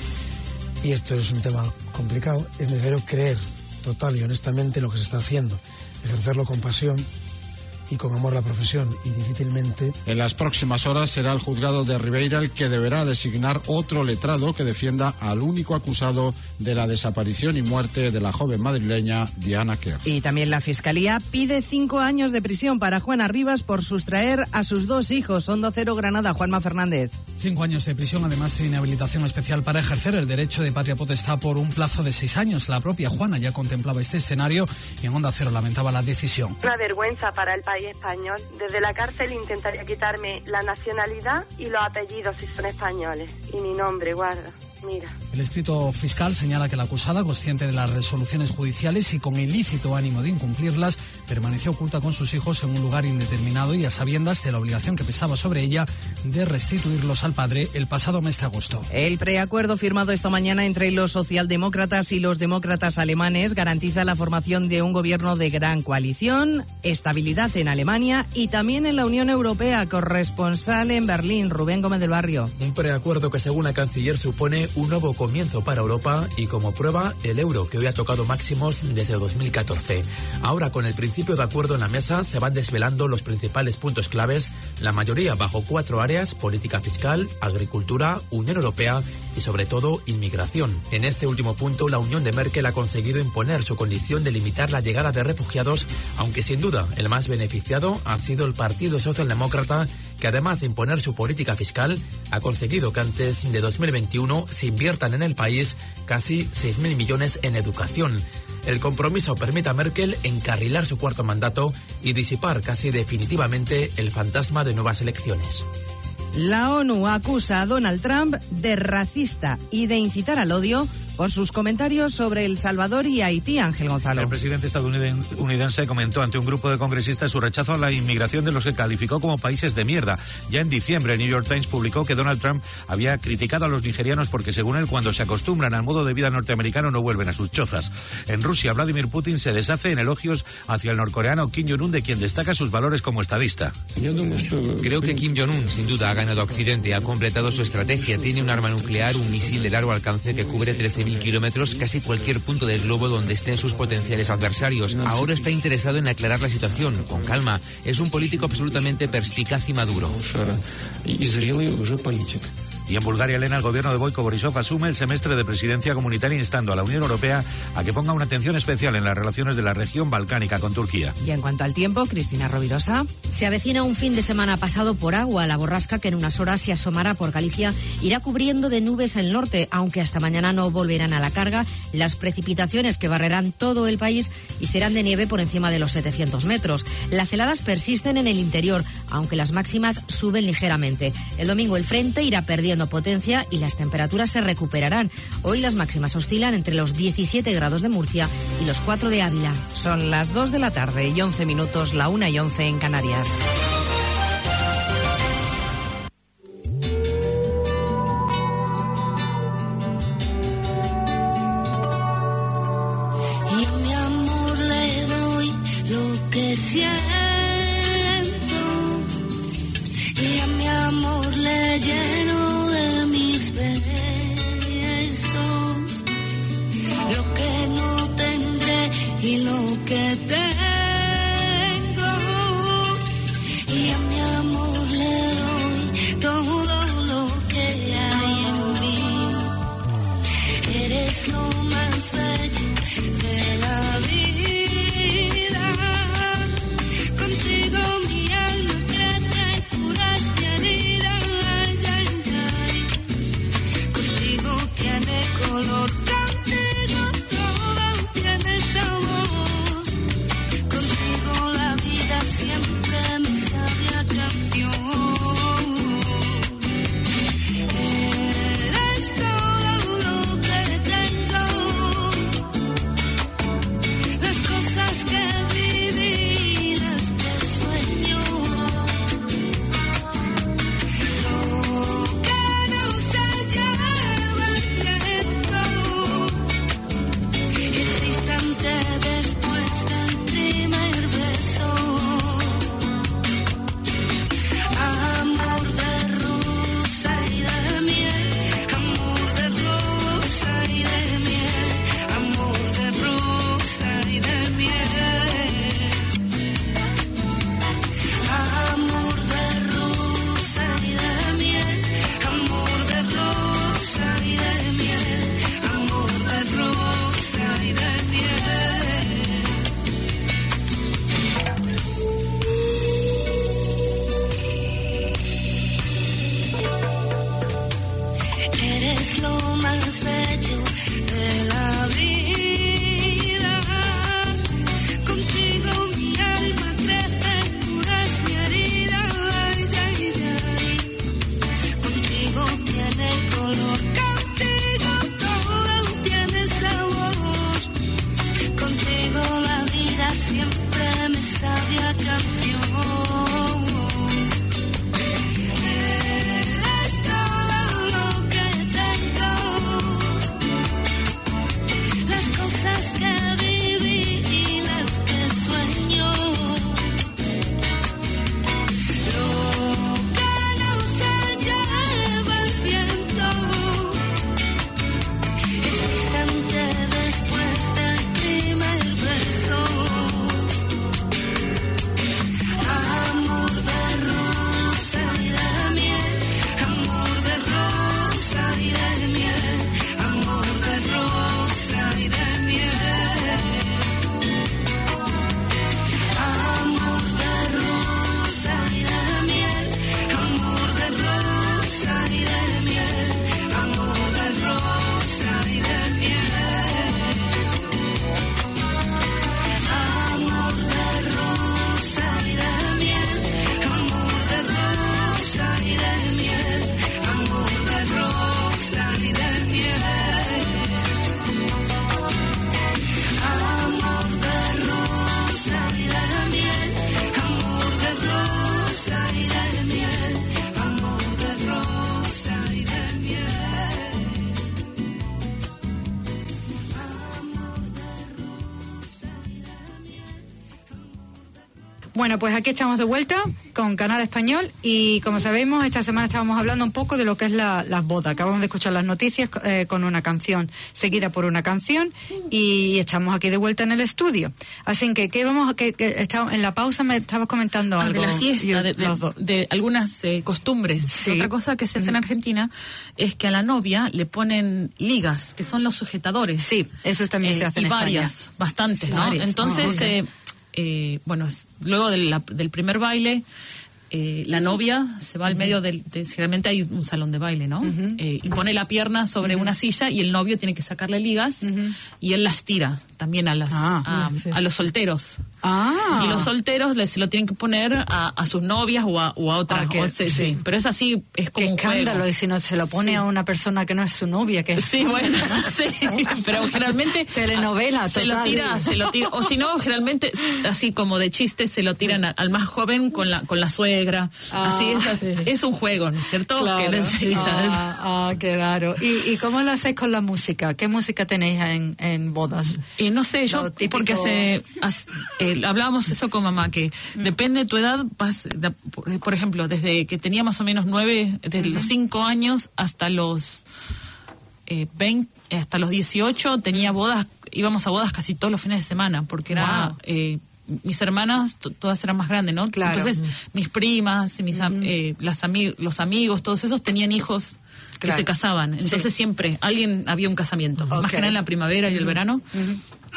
y esto es un tema complicado, es necesario creer total y honestamente lo que se está haciendo, ejercerlo con pasión y con amor a la profesión, y difícilmente... En las próximas horas será el juzgado de Ribeira el que deberá designar otro letrado que defienda al único acusado de la desaparición y muerte de la joven madrileña Diana Kerr. Y también la Fiscalía pide cinco años de prisión para Juana Rivas por sustraer a sus dos hijos. Onda Cero Granada, Juanma Fernández. Cinco años de prisión, además de inhabilitación especial para ejercer el derecho de patria potestad por un plazo de seis años. La propia Juana ya contemplaba este escenario y en Onda Cero lamentaba la decisión. Una vergüenza para el país español. Desde la cárcel intentaría quitarme la nacionalidad y los apellidos si son españoles. Y mi nombre, guarda. Mira. El escrito fiscal señala que la acusada, consciente de las resoluciones judiciales y con ilícito ánimo de incumplirlas, permaneció oculta con sus hijos en un lugar indeterminado y a sabiendas de la obligación que pesaba sobre ella de restituirlos al padre el pasado mes de agosto. El preacuerdo firmado esta mañana entre los socialdemócratas y los demócratas alemanes garantiza la formación de un gobierno de gran coalición, estabilidad en Alemania y también en la Unión Europea. Corresponsal en Berlín, Rubén Gómez del Barrio. Un preacuerdo que, según la canciller, supone un nuevo comienzo para Europa y, como prueba, el euro, que hoy ha tocado máximos desde dos mil catorce. Ahora, con el principio de acuerdo en la mesa, se van desvelando los principales puntos claves, la mayoría bajo cuatro áreas: política fiscal, agricultura, Unión Europea y, sobre todo, inmigración. En este último punto, la Unión de Merkel ha conseguido imponer su condición de limitar la llegada de refugiados, aunque sin duda el más beneficiado ha sido el Partido Socialdemócrata, que además de imponer su política fiscal, ha conseguido que antes de dos mil veintiuno se inviertan en el país casi seis mil millones en educación. El compromiso permite a Merkel encarrilar su cuarto mandato y disipar casi definitivamente el fantasma de nuevas elecciones. La ONU acusa a Donald Trump de racista y de incitar al odio por sus comentarios sobre El Salvador y Haití. Ángel Gonzalo. El presidente estadounidense comentó ante un grupo de congresistas su rechazo a la inmigración de los que calificó como países de mierda. Ya en diciembre, el New York Times publicó que Donald Trump había criticado a los nigerianos porque, según él, cuando se acostumbran al modo de vida norteamericano no vuelven a sus chozas. En Rusia, Vladimir Putin se deshace en elogios hacia el norcoreano Kim Jong-un, de quien destaca sus valores como estadista. Creo que Kim Jong-un, sin duda, ha ganado a Occidente, ha completado su estrategia. Tiene un arma nuclear, un misil de largo alcance que cubre trece mil kilómetros, casi cualquier punto del globo donde estén sus potenciales adversarios. Ahora está interesado en aclarar la situación, con calma. Es un político absolutamente perspicaz y maduro. Y en Bulgaria, Elena, el gobierno de Boiko Borisov asume el semestre de presidencia comunitaria, instando a la Unión Europea a que ponga una atención especial en las relaciones de la región balcánica con Turquía. Y en cuanto al tiempo, Cristina Rovirosa. Se avecina un fin de semana pasado por agua. La borrasca, que en unas horas se asomará por Galicia, irá cubriendo de nubes el norte, aunque hasta mañana no volverán a la carga las precipitaciones que barrerán todo el país y serán de nieve por encima de los setecientos metros. Las heladas persisten en el interior, aunque las máximas suben ligeramente. El domingo el frente irá perdiendo potencia y las temperaturas se recuperarán. Hoy las máximas oscilan entre los diecisiete grados de Murcia y los cuatro de Ávila. Son las dos de la tarde y once minutos, la una y once en Canarias. Y a mi amor le doy lo que siento, y a mi amor le lleno besos, lo que no tendré y lo que tengo, y a mi amor le doy todo lo que hay en mí. Eres lo más bello de la vida, contigo mi alma crece y curas mi herida. Tiene color, contigo todo tiene sabor, contigo la vida siempre me sabe a canción. Eres todo lo que tengo, Bueno, pues aquí estamos de vuelta con Canal Español y como sabemos, esta semana estábamos hablando un poco de lo que es la, las bodas. Acabamos de escuchar las noticias eh, con una canción, seguida por una canción, y estamos aquí de vuelta en el estudio. Así que, ¿qué vamos a que, que está, en la pausa me estabas comentando ah, algo? De la fiesta, yo, de, de, de algunas eh, costumbres. Sí. Otra cosa que se hace en Argentina es que a la novia le ponen ligas, que son los sujetadores. Sí, eso también eh, se hace en y España. varias, bastantes, Sí, ¿no? varias. Entonces... Oh, okay. eh, Eh, bueno, es, luego de la, del primer baile, eh, la novia se va al medio del... De, generalmente hay un salón de baile, ¿no? Uh-huh. eh, y pone la pierna sobre uh-huh. una silla y el novio tiene que sacarle ligas uh-huh. y él las tira también a, las, ah, a, sí. a los solteros. Ah. Y los solteros les, se lo tienen que poner a, a sus novias o a, o a otras. Ah, que, o, sí, sí. Sí. Pero es así, es como Qué un escándalo, juego. Y si no se lo pone sí. a una persona que no es su novia. Que sí, bueno, sí. Pero generalmente... Telenovela, se total. lo tira, se lo tira. O si no, generalmente, así como de chiste, se lo tiran al más joven con la con la suegra. Ah, así es, sí. es un juego, ¿no es cierto? Claro. Que sí. ah, ah, qué raro. ¿Y, ¿Y cómo lo hacéis con la música? ¿Qué música tenéis en, en bodas? Eh, no sé, yo, típico... porque hace, hace eh, hablábamos eso con mamá, que mm. depende de tu edad, vas, de, por, por ejemplo, desde que tenía más o menos nueve, desde uh-huh. los cinco años hasta los eh, veinte, hasta los dieciocho, tenía bodas, íbamos a bodas casi todos los fines de semana, porque era... Wow. Eh, mis hermanas t- todas eran más grandes, ¿no? Claro. Entonces uh-huh. mis primas, mis uh-huh. eh, las ami- los amigos, todos esos tenían hijos que claro. se casaban. Entonces sí. siempre alguien había un casamiento, okay. más que nada en la primavera uh-huh. y el verano. Uh-huh.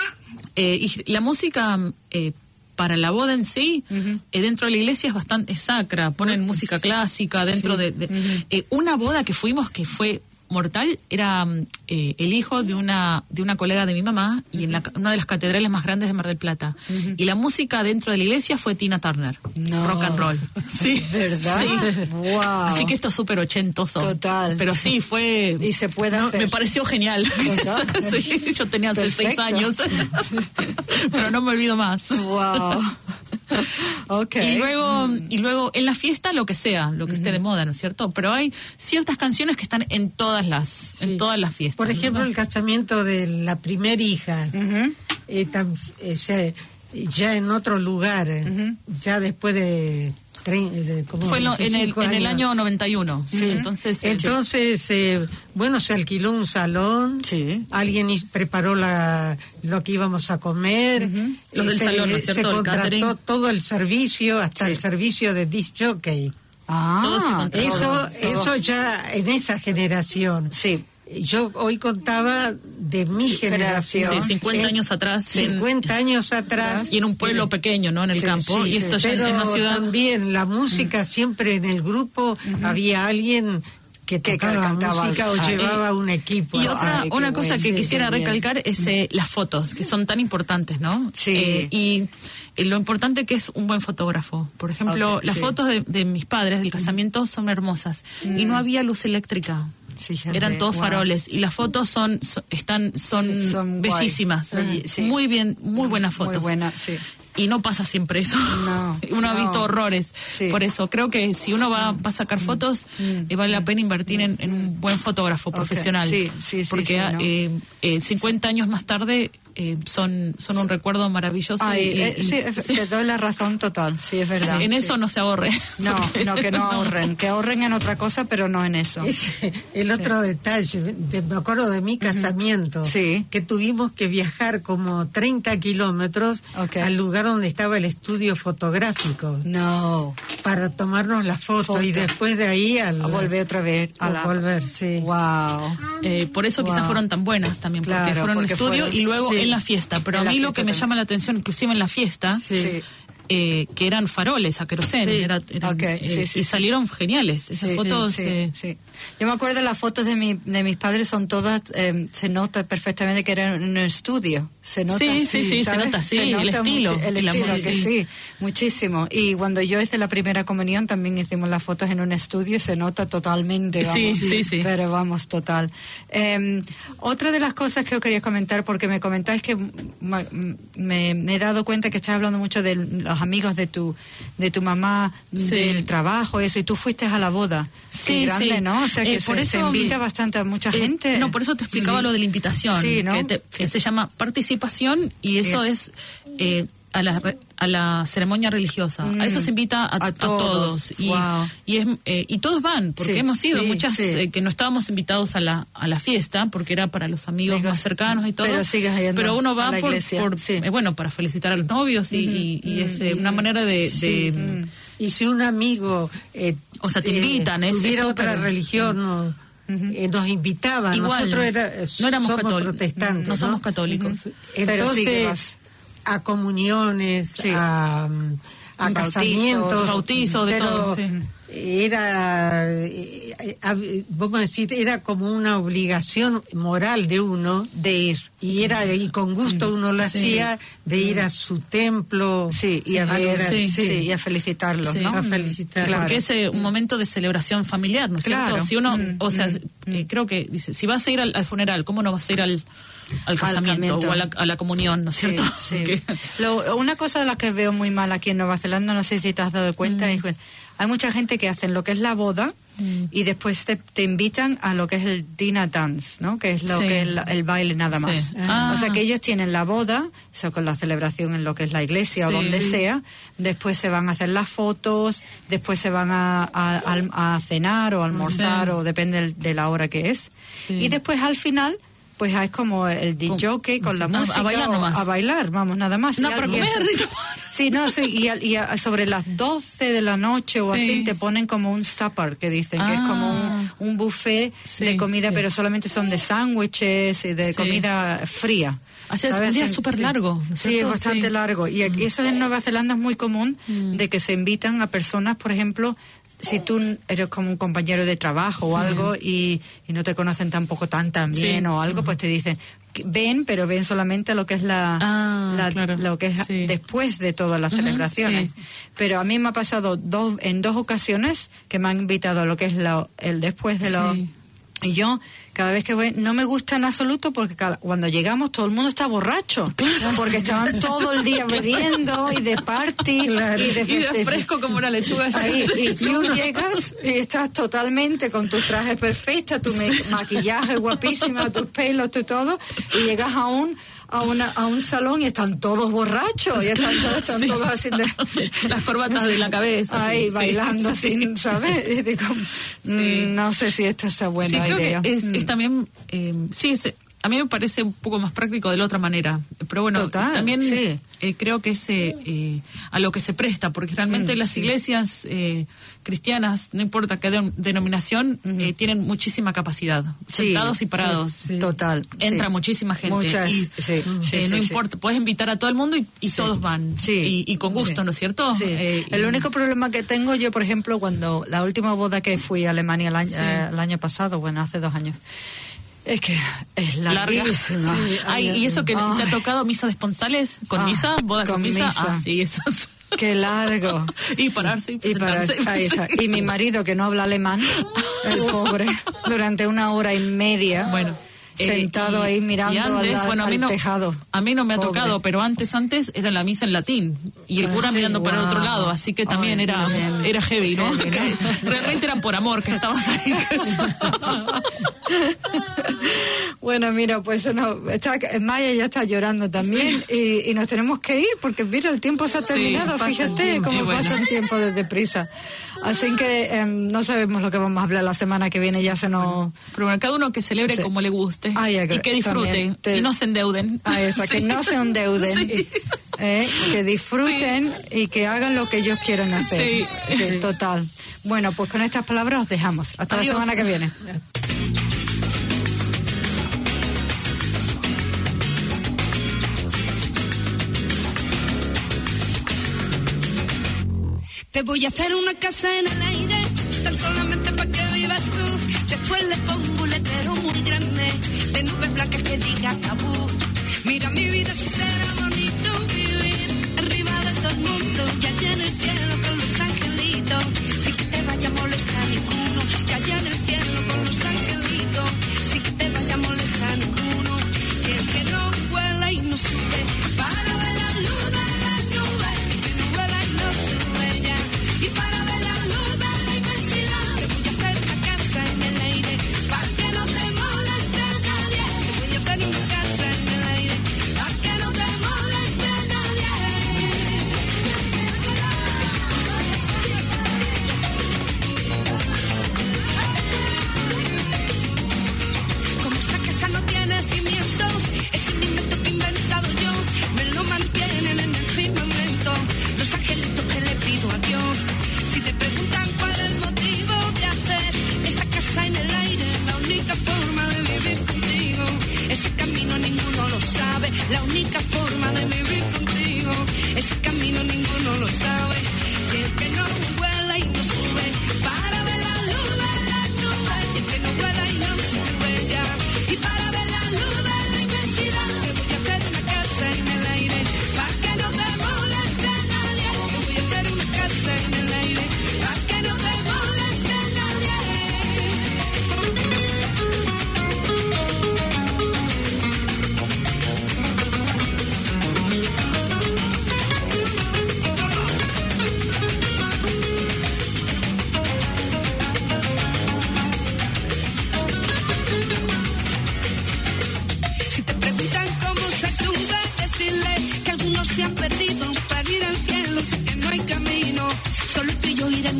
Eh, y la música eh, para la boda en sí, uh-huh. eh, dentro de la iglesia es bastante es sacra. Ponen uh-huh. música clásica dentro sí. de, de uh-huh. eh, una boda que fuimos que fue mortal, era eh, el hijo de una de una colega de mi mamá y uh-huh. en la, una de las catedrales más grandes de Mar del Plata. Uh-huh. Y la música dentro de la iglesia fue Tina Turner. No. Rock and roll. Sí. ¿Verdad? Sí. Wow. Así que esto es súper ochentoso. Total. Pero sí, fue... Y se puede hacer. Me pareció genial. Sí, yo tenía hace seis años. Pero no me olvido más. Wow. Okay. Y luego, mm. y luego en la fiesta lo que sea, lo que uh-huh. esté de moda, ¿no es cierto? Pero hay ciertas canciones que están en todas las, sí. en todas las fiestas. Por ejemplo, ¿no? El casamiento de la primera hija, uh-huh. eh, tam, eh, ya, ya en otro lugar, uh-huh. ya después de... de como Fue lo, en, el, en el año noventa y uno. Sí. Entonces, Entonces eh, bueno, se alquiló un salón. Sí. Alguien preparó la, lo que íbamos a comer. Uh-huh. Los del se, salón, ¿no es cierto? Se contrató el todo el servicio, hasta sí. el servicio de disc jockey. Ah, todo eso, eso ya en esa generación. Sí. Yo hoy contaba de mi generación. Sí, cincuenta sí. años atrás. cincuenta en, años atrás. Y en un pueblo sí. pequeño, ¿no? En el sí, campo. Sí, y esto sí. ya Pero en una ciudad. También la música, mm. siempre en el grupo uh-huh. había alguien que tocaba música o llevaba un equipo. Y otra, Ay, una cosa que quisiera recalcar es eh, las fotos, que son tan importantes, ¿no? Sí. Eh, y eh, lo importante que es un buen fotógrafo. Por ejemplo, okay, las sí. fotos de, de mis padres del casamiento son hermosas. Mm. Y no había luz eléctrica. Fíjate, eran todos wow. faroles y las fotos son, son están son, sí, son bellísimas, Belli- sí. muy bien, muy buenas fotos. Muy buena, sí. Y no pasa siempre eso. No, uno no. ha visto horrores. Sí. Por eso creo que si uno va, va a sacar fotos, mm. eh, vale la pena invertir en, en un buen fotógrafo okay. profesional. Sí, sí, sí. Porque sí, ¿no? eh, eh, cincuenta años más tarde eh, son son un recuerdo maravilloso. Ay, y, eh, y, sí, sí, te doy la razón total. Sí, es verdad. Sí, en sí. eso no se ahorre. No, no, que no ahorren. Que ahorren en otra cosa, pero no en eso. Es el otro sí. detalle, de, me acuerdo de mi casamiento, uh-huh. sí. que tuvimos que viajar como treinta kilómetros okay. al lugar donde estaba el estudio fotográfico. No. Para tomarnos la foto, foto. y después de ahí al, a volver otra vez. A, a la... volver, sí. Wow. Eh, por eso wow. quizás fueron tan buenas también, porque claro, fueron porque en estudio fueron, y luego sí. en la fiesta. Pero en a mí lo que me también. llama la atención, inclusive en la fiesta, sí. eh, que eran faroles a queroseno, sí. era, eran, okay. eh, sí, sí, y sí. salieron geniales. Esas sí, fotos... Sí, eh, sí. Yo me acuerdo de las fotos de, mi, de mis padres, son todas, eh, se nota perfectamente que eran en un estudio. Se nota, sí, sí, sí, se nota, sí, se nota el estilo. Mucho, el estilo, que sí. sí, muchísimo. Y cuando yo hice la primera comunión, también hicimos las fotos en un estudio, se nota totalmente, vamos. Sí, sí, sí. Pero vamos, total. Eh, otra de las cosas que os quería comentar, porque me comentáis que me, me, me he dado cuenta que estás hablando mucho de los amigos de tu de tu mamá, sí. del trabajo, eso, y tú fuiste a la boda. Sí, Qué grande, sí. ¿no? O sea, que eh, se, por eso, se invita bastante a mucha eh, gente. No, por eso te explicaba sí. lo de la invitación, sí, ¿no? que, te, que se llama participación, y eso sí. es... Eh, a la a la ceremonia religiosa. Mm. A eso se invita a, a, a todos. todos. Y, wow. y, es, eh, y todos van, porque sí, hemos ido, sí, muchas sí. Eh, que no estábamos invitados a la a la fiesta, porque era para los amigos Venga. más cercanos y todo. Pero, sigues pero uno va por, por sí. eh, bueno, para felicitar a los novios y, mm. y, y es eh, una manera de... Sí. de mm. Y si un amigo... Eh, o sea, te invitan, eh, es tuviera otra religión... No, Uh-huh. Eh, nos invitaban. Igual, nosotros era, no éramos somos católicos, protestantes, no, no somos ¿no? católicos. Uh-huh. Entonces, sí a comuniones, sí. a, a bautizos, casamientos, bautizos, de pero todo. Sí. Era, vamos a decir, era como una obligación moral de uno de ir. Y era y con gusto uno lo sí. hacía de ir a su templo, sí, y a ver, sí, sí, y a felicitarlos, sí. ¿no? A felicitarlos. Claro. Porque es eh, un momento de celebración familiar, ¿no es claro. cierto? Si uno, mm, o sea, mm. eh, creo que dice, si vas a ir al, al funeral, ¿cómo no vas a ir al al casamiento al o a la, a la comunión, ¿no es cierto? Sí, sí. Lo, una cosa de las que veo muy mal aquí en Nueva Zelanda, no sé si te has dado cuenta, mm. es hay mucha gente que hacen lo que es la boda mm. y después te, te invitan a lo que es el dinner dance, ¿no? Que es lo sí. que es el, el baile nada más. Sí. Ah. O sea que ellos tienen la boda, o sea, con la celebración en lo que es la iglesia sí. o donde sea, después se van a hacer las fotos, después se van a, a, a, a cenar o a almorzar sí. o depende de la hora que es. Sí. Y después al final... pues es como el D J con, con la no, música. A bailar nomás. A bailar, vamos, nada más. No, para comer. Sí, no, sí, y, a, y a, sobre las doce de la noche o sí. así te ponen como un supper, que dicen, ah. que es como un, un buffet sí, de comida, sí. pero solamente son de sándwiches y de sí. comida fría. Así es un día súper largo. ¿no sí, es bastante sí. largo. Y aquí, eso en Nueva Zelanda es muy común, mm. de que se invitan a personas, por ejemplo... si tú eres como un compañero de trabajo sí. o algo y, y no te conocen tampoco tan tan bien sí. o algo, pues te dicen ven, pero ven solamente lo que es la, ah, la claro. lo que es sí. después de todas las uh-huh, celebraciones. Sí. Pero a mí me ha pasado dos en dos ocasiones que me han invitado a lo que es la, el después de lo sí. y yo cada vez que voy, no me gusta en absoluto porque cada, cuando llegamos todo el mundo está borracho. Claro. Porque estaban todo el día bebiendo y de party. Claro. Y, de, y de fresco como una lechuga. Ahí, y tú llegas y estás totalmente con tus trajes perfectos, tu maquillaje guapísima, tus pelos, tu todo, y llegas a un... A, una, a un salón y están todos borrachos y están todos, están sí. todos así de, las corbatas de la cabeza ahí sí. bailando sí. sin saber y digo, sí. no sé si esto está buena sí, creo idea que es, mm. es también eh, sí es, a mí me parece un poco más práctico de la otra manera, pero bueno, Total, también sí. eh, creo que es eh, eh, a lo que se presta, porque realmente mm, las sí. iglesias eh, cristianas, no importa qué de, denominación, mm. eh, tienen muchísima capacidad, sí, sentados y parados. Sí, sí. Total. Entra sí. muchísima gente. Muchas, y, sí, eh, sí, no sí, importa, sí. puedes invitar a todo el mundo y, y sí. todos van. Sí. Y, y con gusto, sí. ¿no es cierto? Sí. Eh, el y... único problema que tengo yo, por ejemplo, cuando la última boda que fui a Alemania el año, sí. eh, el año pasado, bueno, hace dos años, es que es larguísima. Sí. Ay, y eso que Ay. te ha tocado misa de esponsales, con ah, misa, boda con, con misa. misa. Ah, sí, eso. Qué largo. Y pararse y presentarse. Y, parar, y mi marido, que no habla alemán, el pobre, durante una hora y media. Bueno. Sentado eh, y, ahí mirando antes, al, bueno, a mí al no, tejado. A mí no me ha Pobre. tocado, pero antes antes era la misa en latín y el cura ah, sí, mirando wow. para el otro lado, así que también Ay, era, sí, era heavy, ¿no? Heavy, ¿no? Realmente era por amor que estabas ahí. Bueno, mira, pues no, está, Maya ya está llorando también sí. y, y nos tenemos que ir porque mira, el tiempo se ha terminado, sí, fíjate cómo bueno. pasa el tiempo desde prisa. Así que eh, no sabemos lo que vamos a hablar la semana que viene, ya se nos... Bueno, pero bueno, cada uno que celebre sí. como le guste ah, ya, y que disfrute te... y no se endeuden. Ah, eso, sí. que no se endeuden, sí. eh, que disfruten sí. y que hagan lo que ellos quieran hacer. Sí. Sí, total. Bueno, pues con estas palabras os dejamos. Hasta Adiós. La semana que viene. Te voy a hacer una casa en el aire, tan solamente para que vivas tú. Después le pongo un letrero muy grande, de nubes blancas que diga tabú. Mira mi vida, si será bonito vivir arriba de todo el mundo. Y allá en el cielo con los angelitos, sin que te vaya a molestar ninguno. Y allá en el cielo con los angelitos, sin que te vaya a molestar ninguno. Si el que no vuela y no sube, para ver la luz de las nubes, que no vuela y no sube ya. Y para ver la luz de la inmensidad, te voy a hacer una casa en el aire, para que no te moleste nadie. Te voy a hacer una casa en el aire, para que no te moleste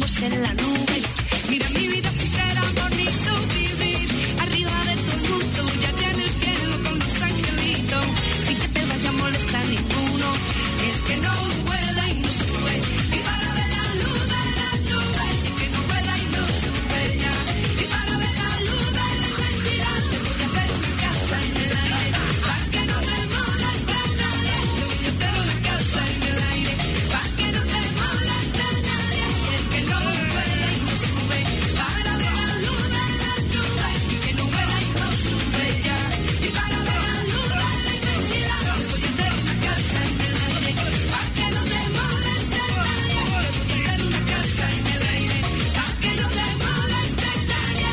estamos en la nube. Mira mi vida si será bonito vivir arriba de todo el mundo, ya allá en el cielo con los angelitos, sin que te vaya a molestar ninguno. El que no vuela y no sube, y para ver la luz de la nube. El que no vuela y no sube ya, y para ver la luz de la inmensidad. Te voy a hacer una casa en el aire, para que no te moleste nadie. Te voy a hacer una casa en el aire, para que no te moleste nadie. Y el que no vuela y no sube, para ver la luz de la nube. El que no vuela y no sube ya, y para ver la luz de la inmensidad. Te voy a hacer una casa en el aire, para que no te moleste nadie. Te voy a hacer una casa en el aire, para que no te moleste nadie.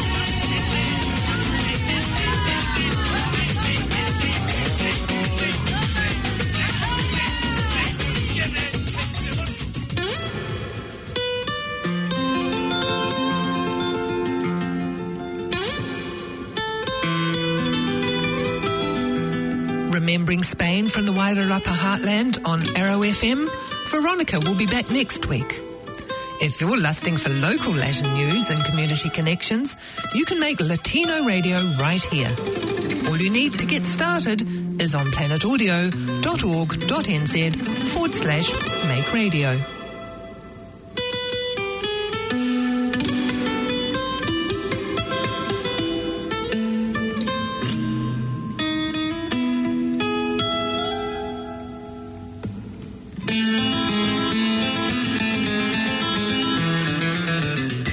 Remembering Spain from the Wairarapa heartland on Arrow F M, Veronica will be back next week. If you're lusting for local Latin news and community connections, you can make Latino radio right here. All you need to get started is on planetaudio.org.nz forward slash make radio.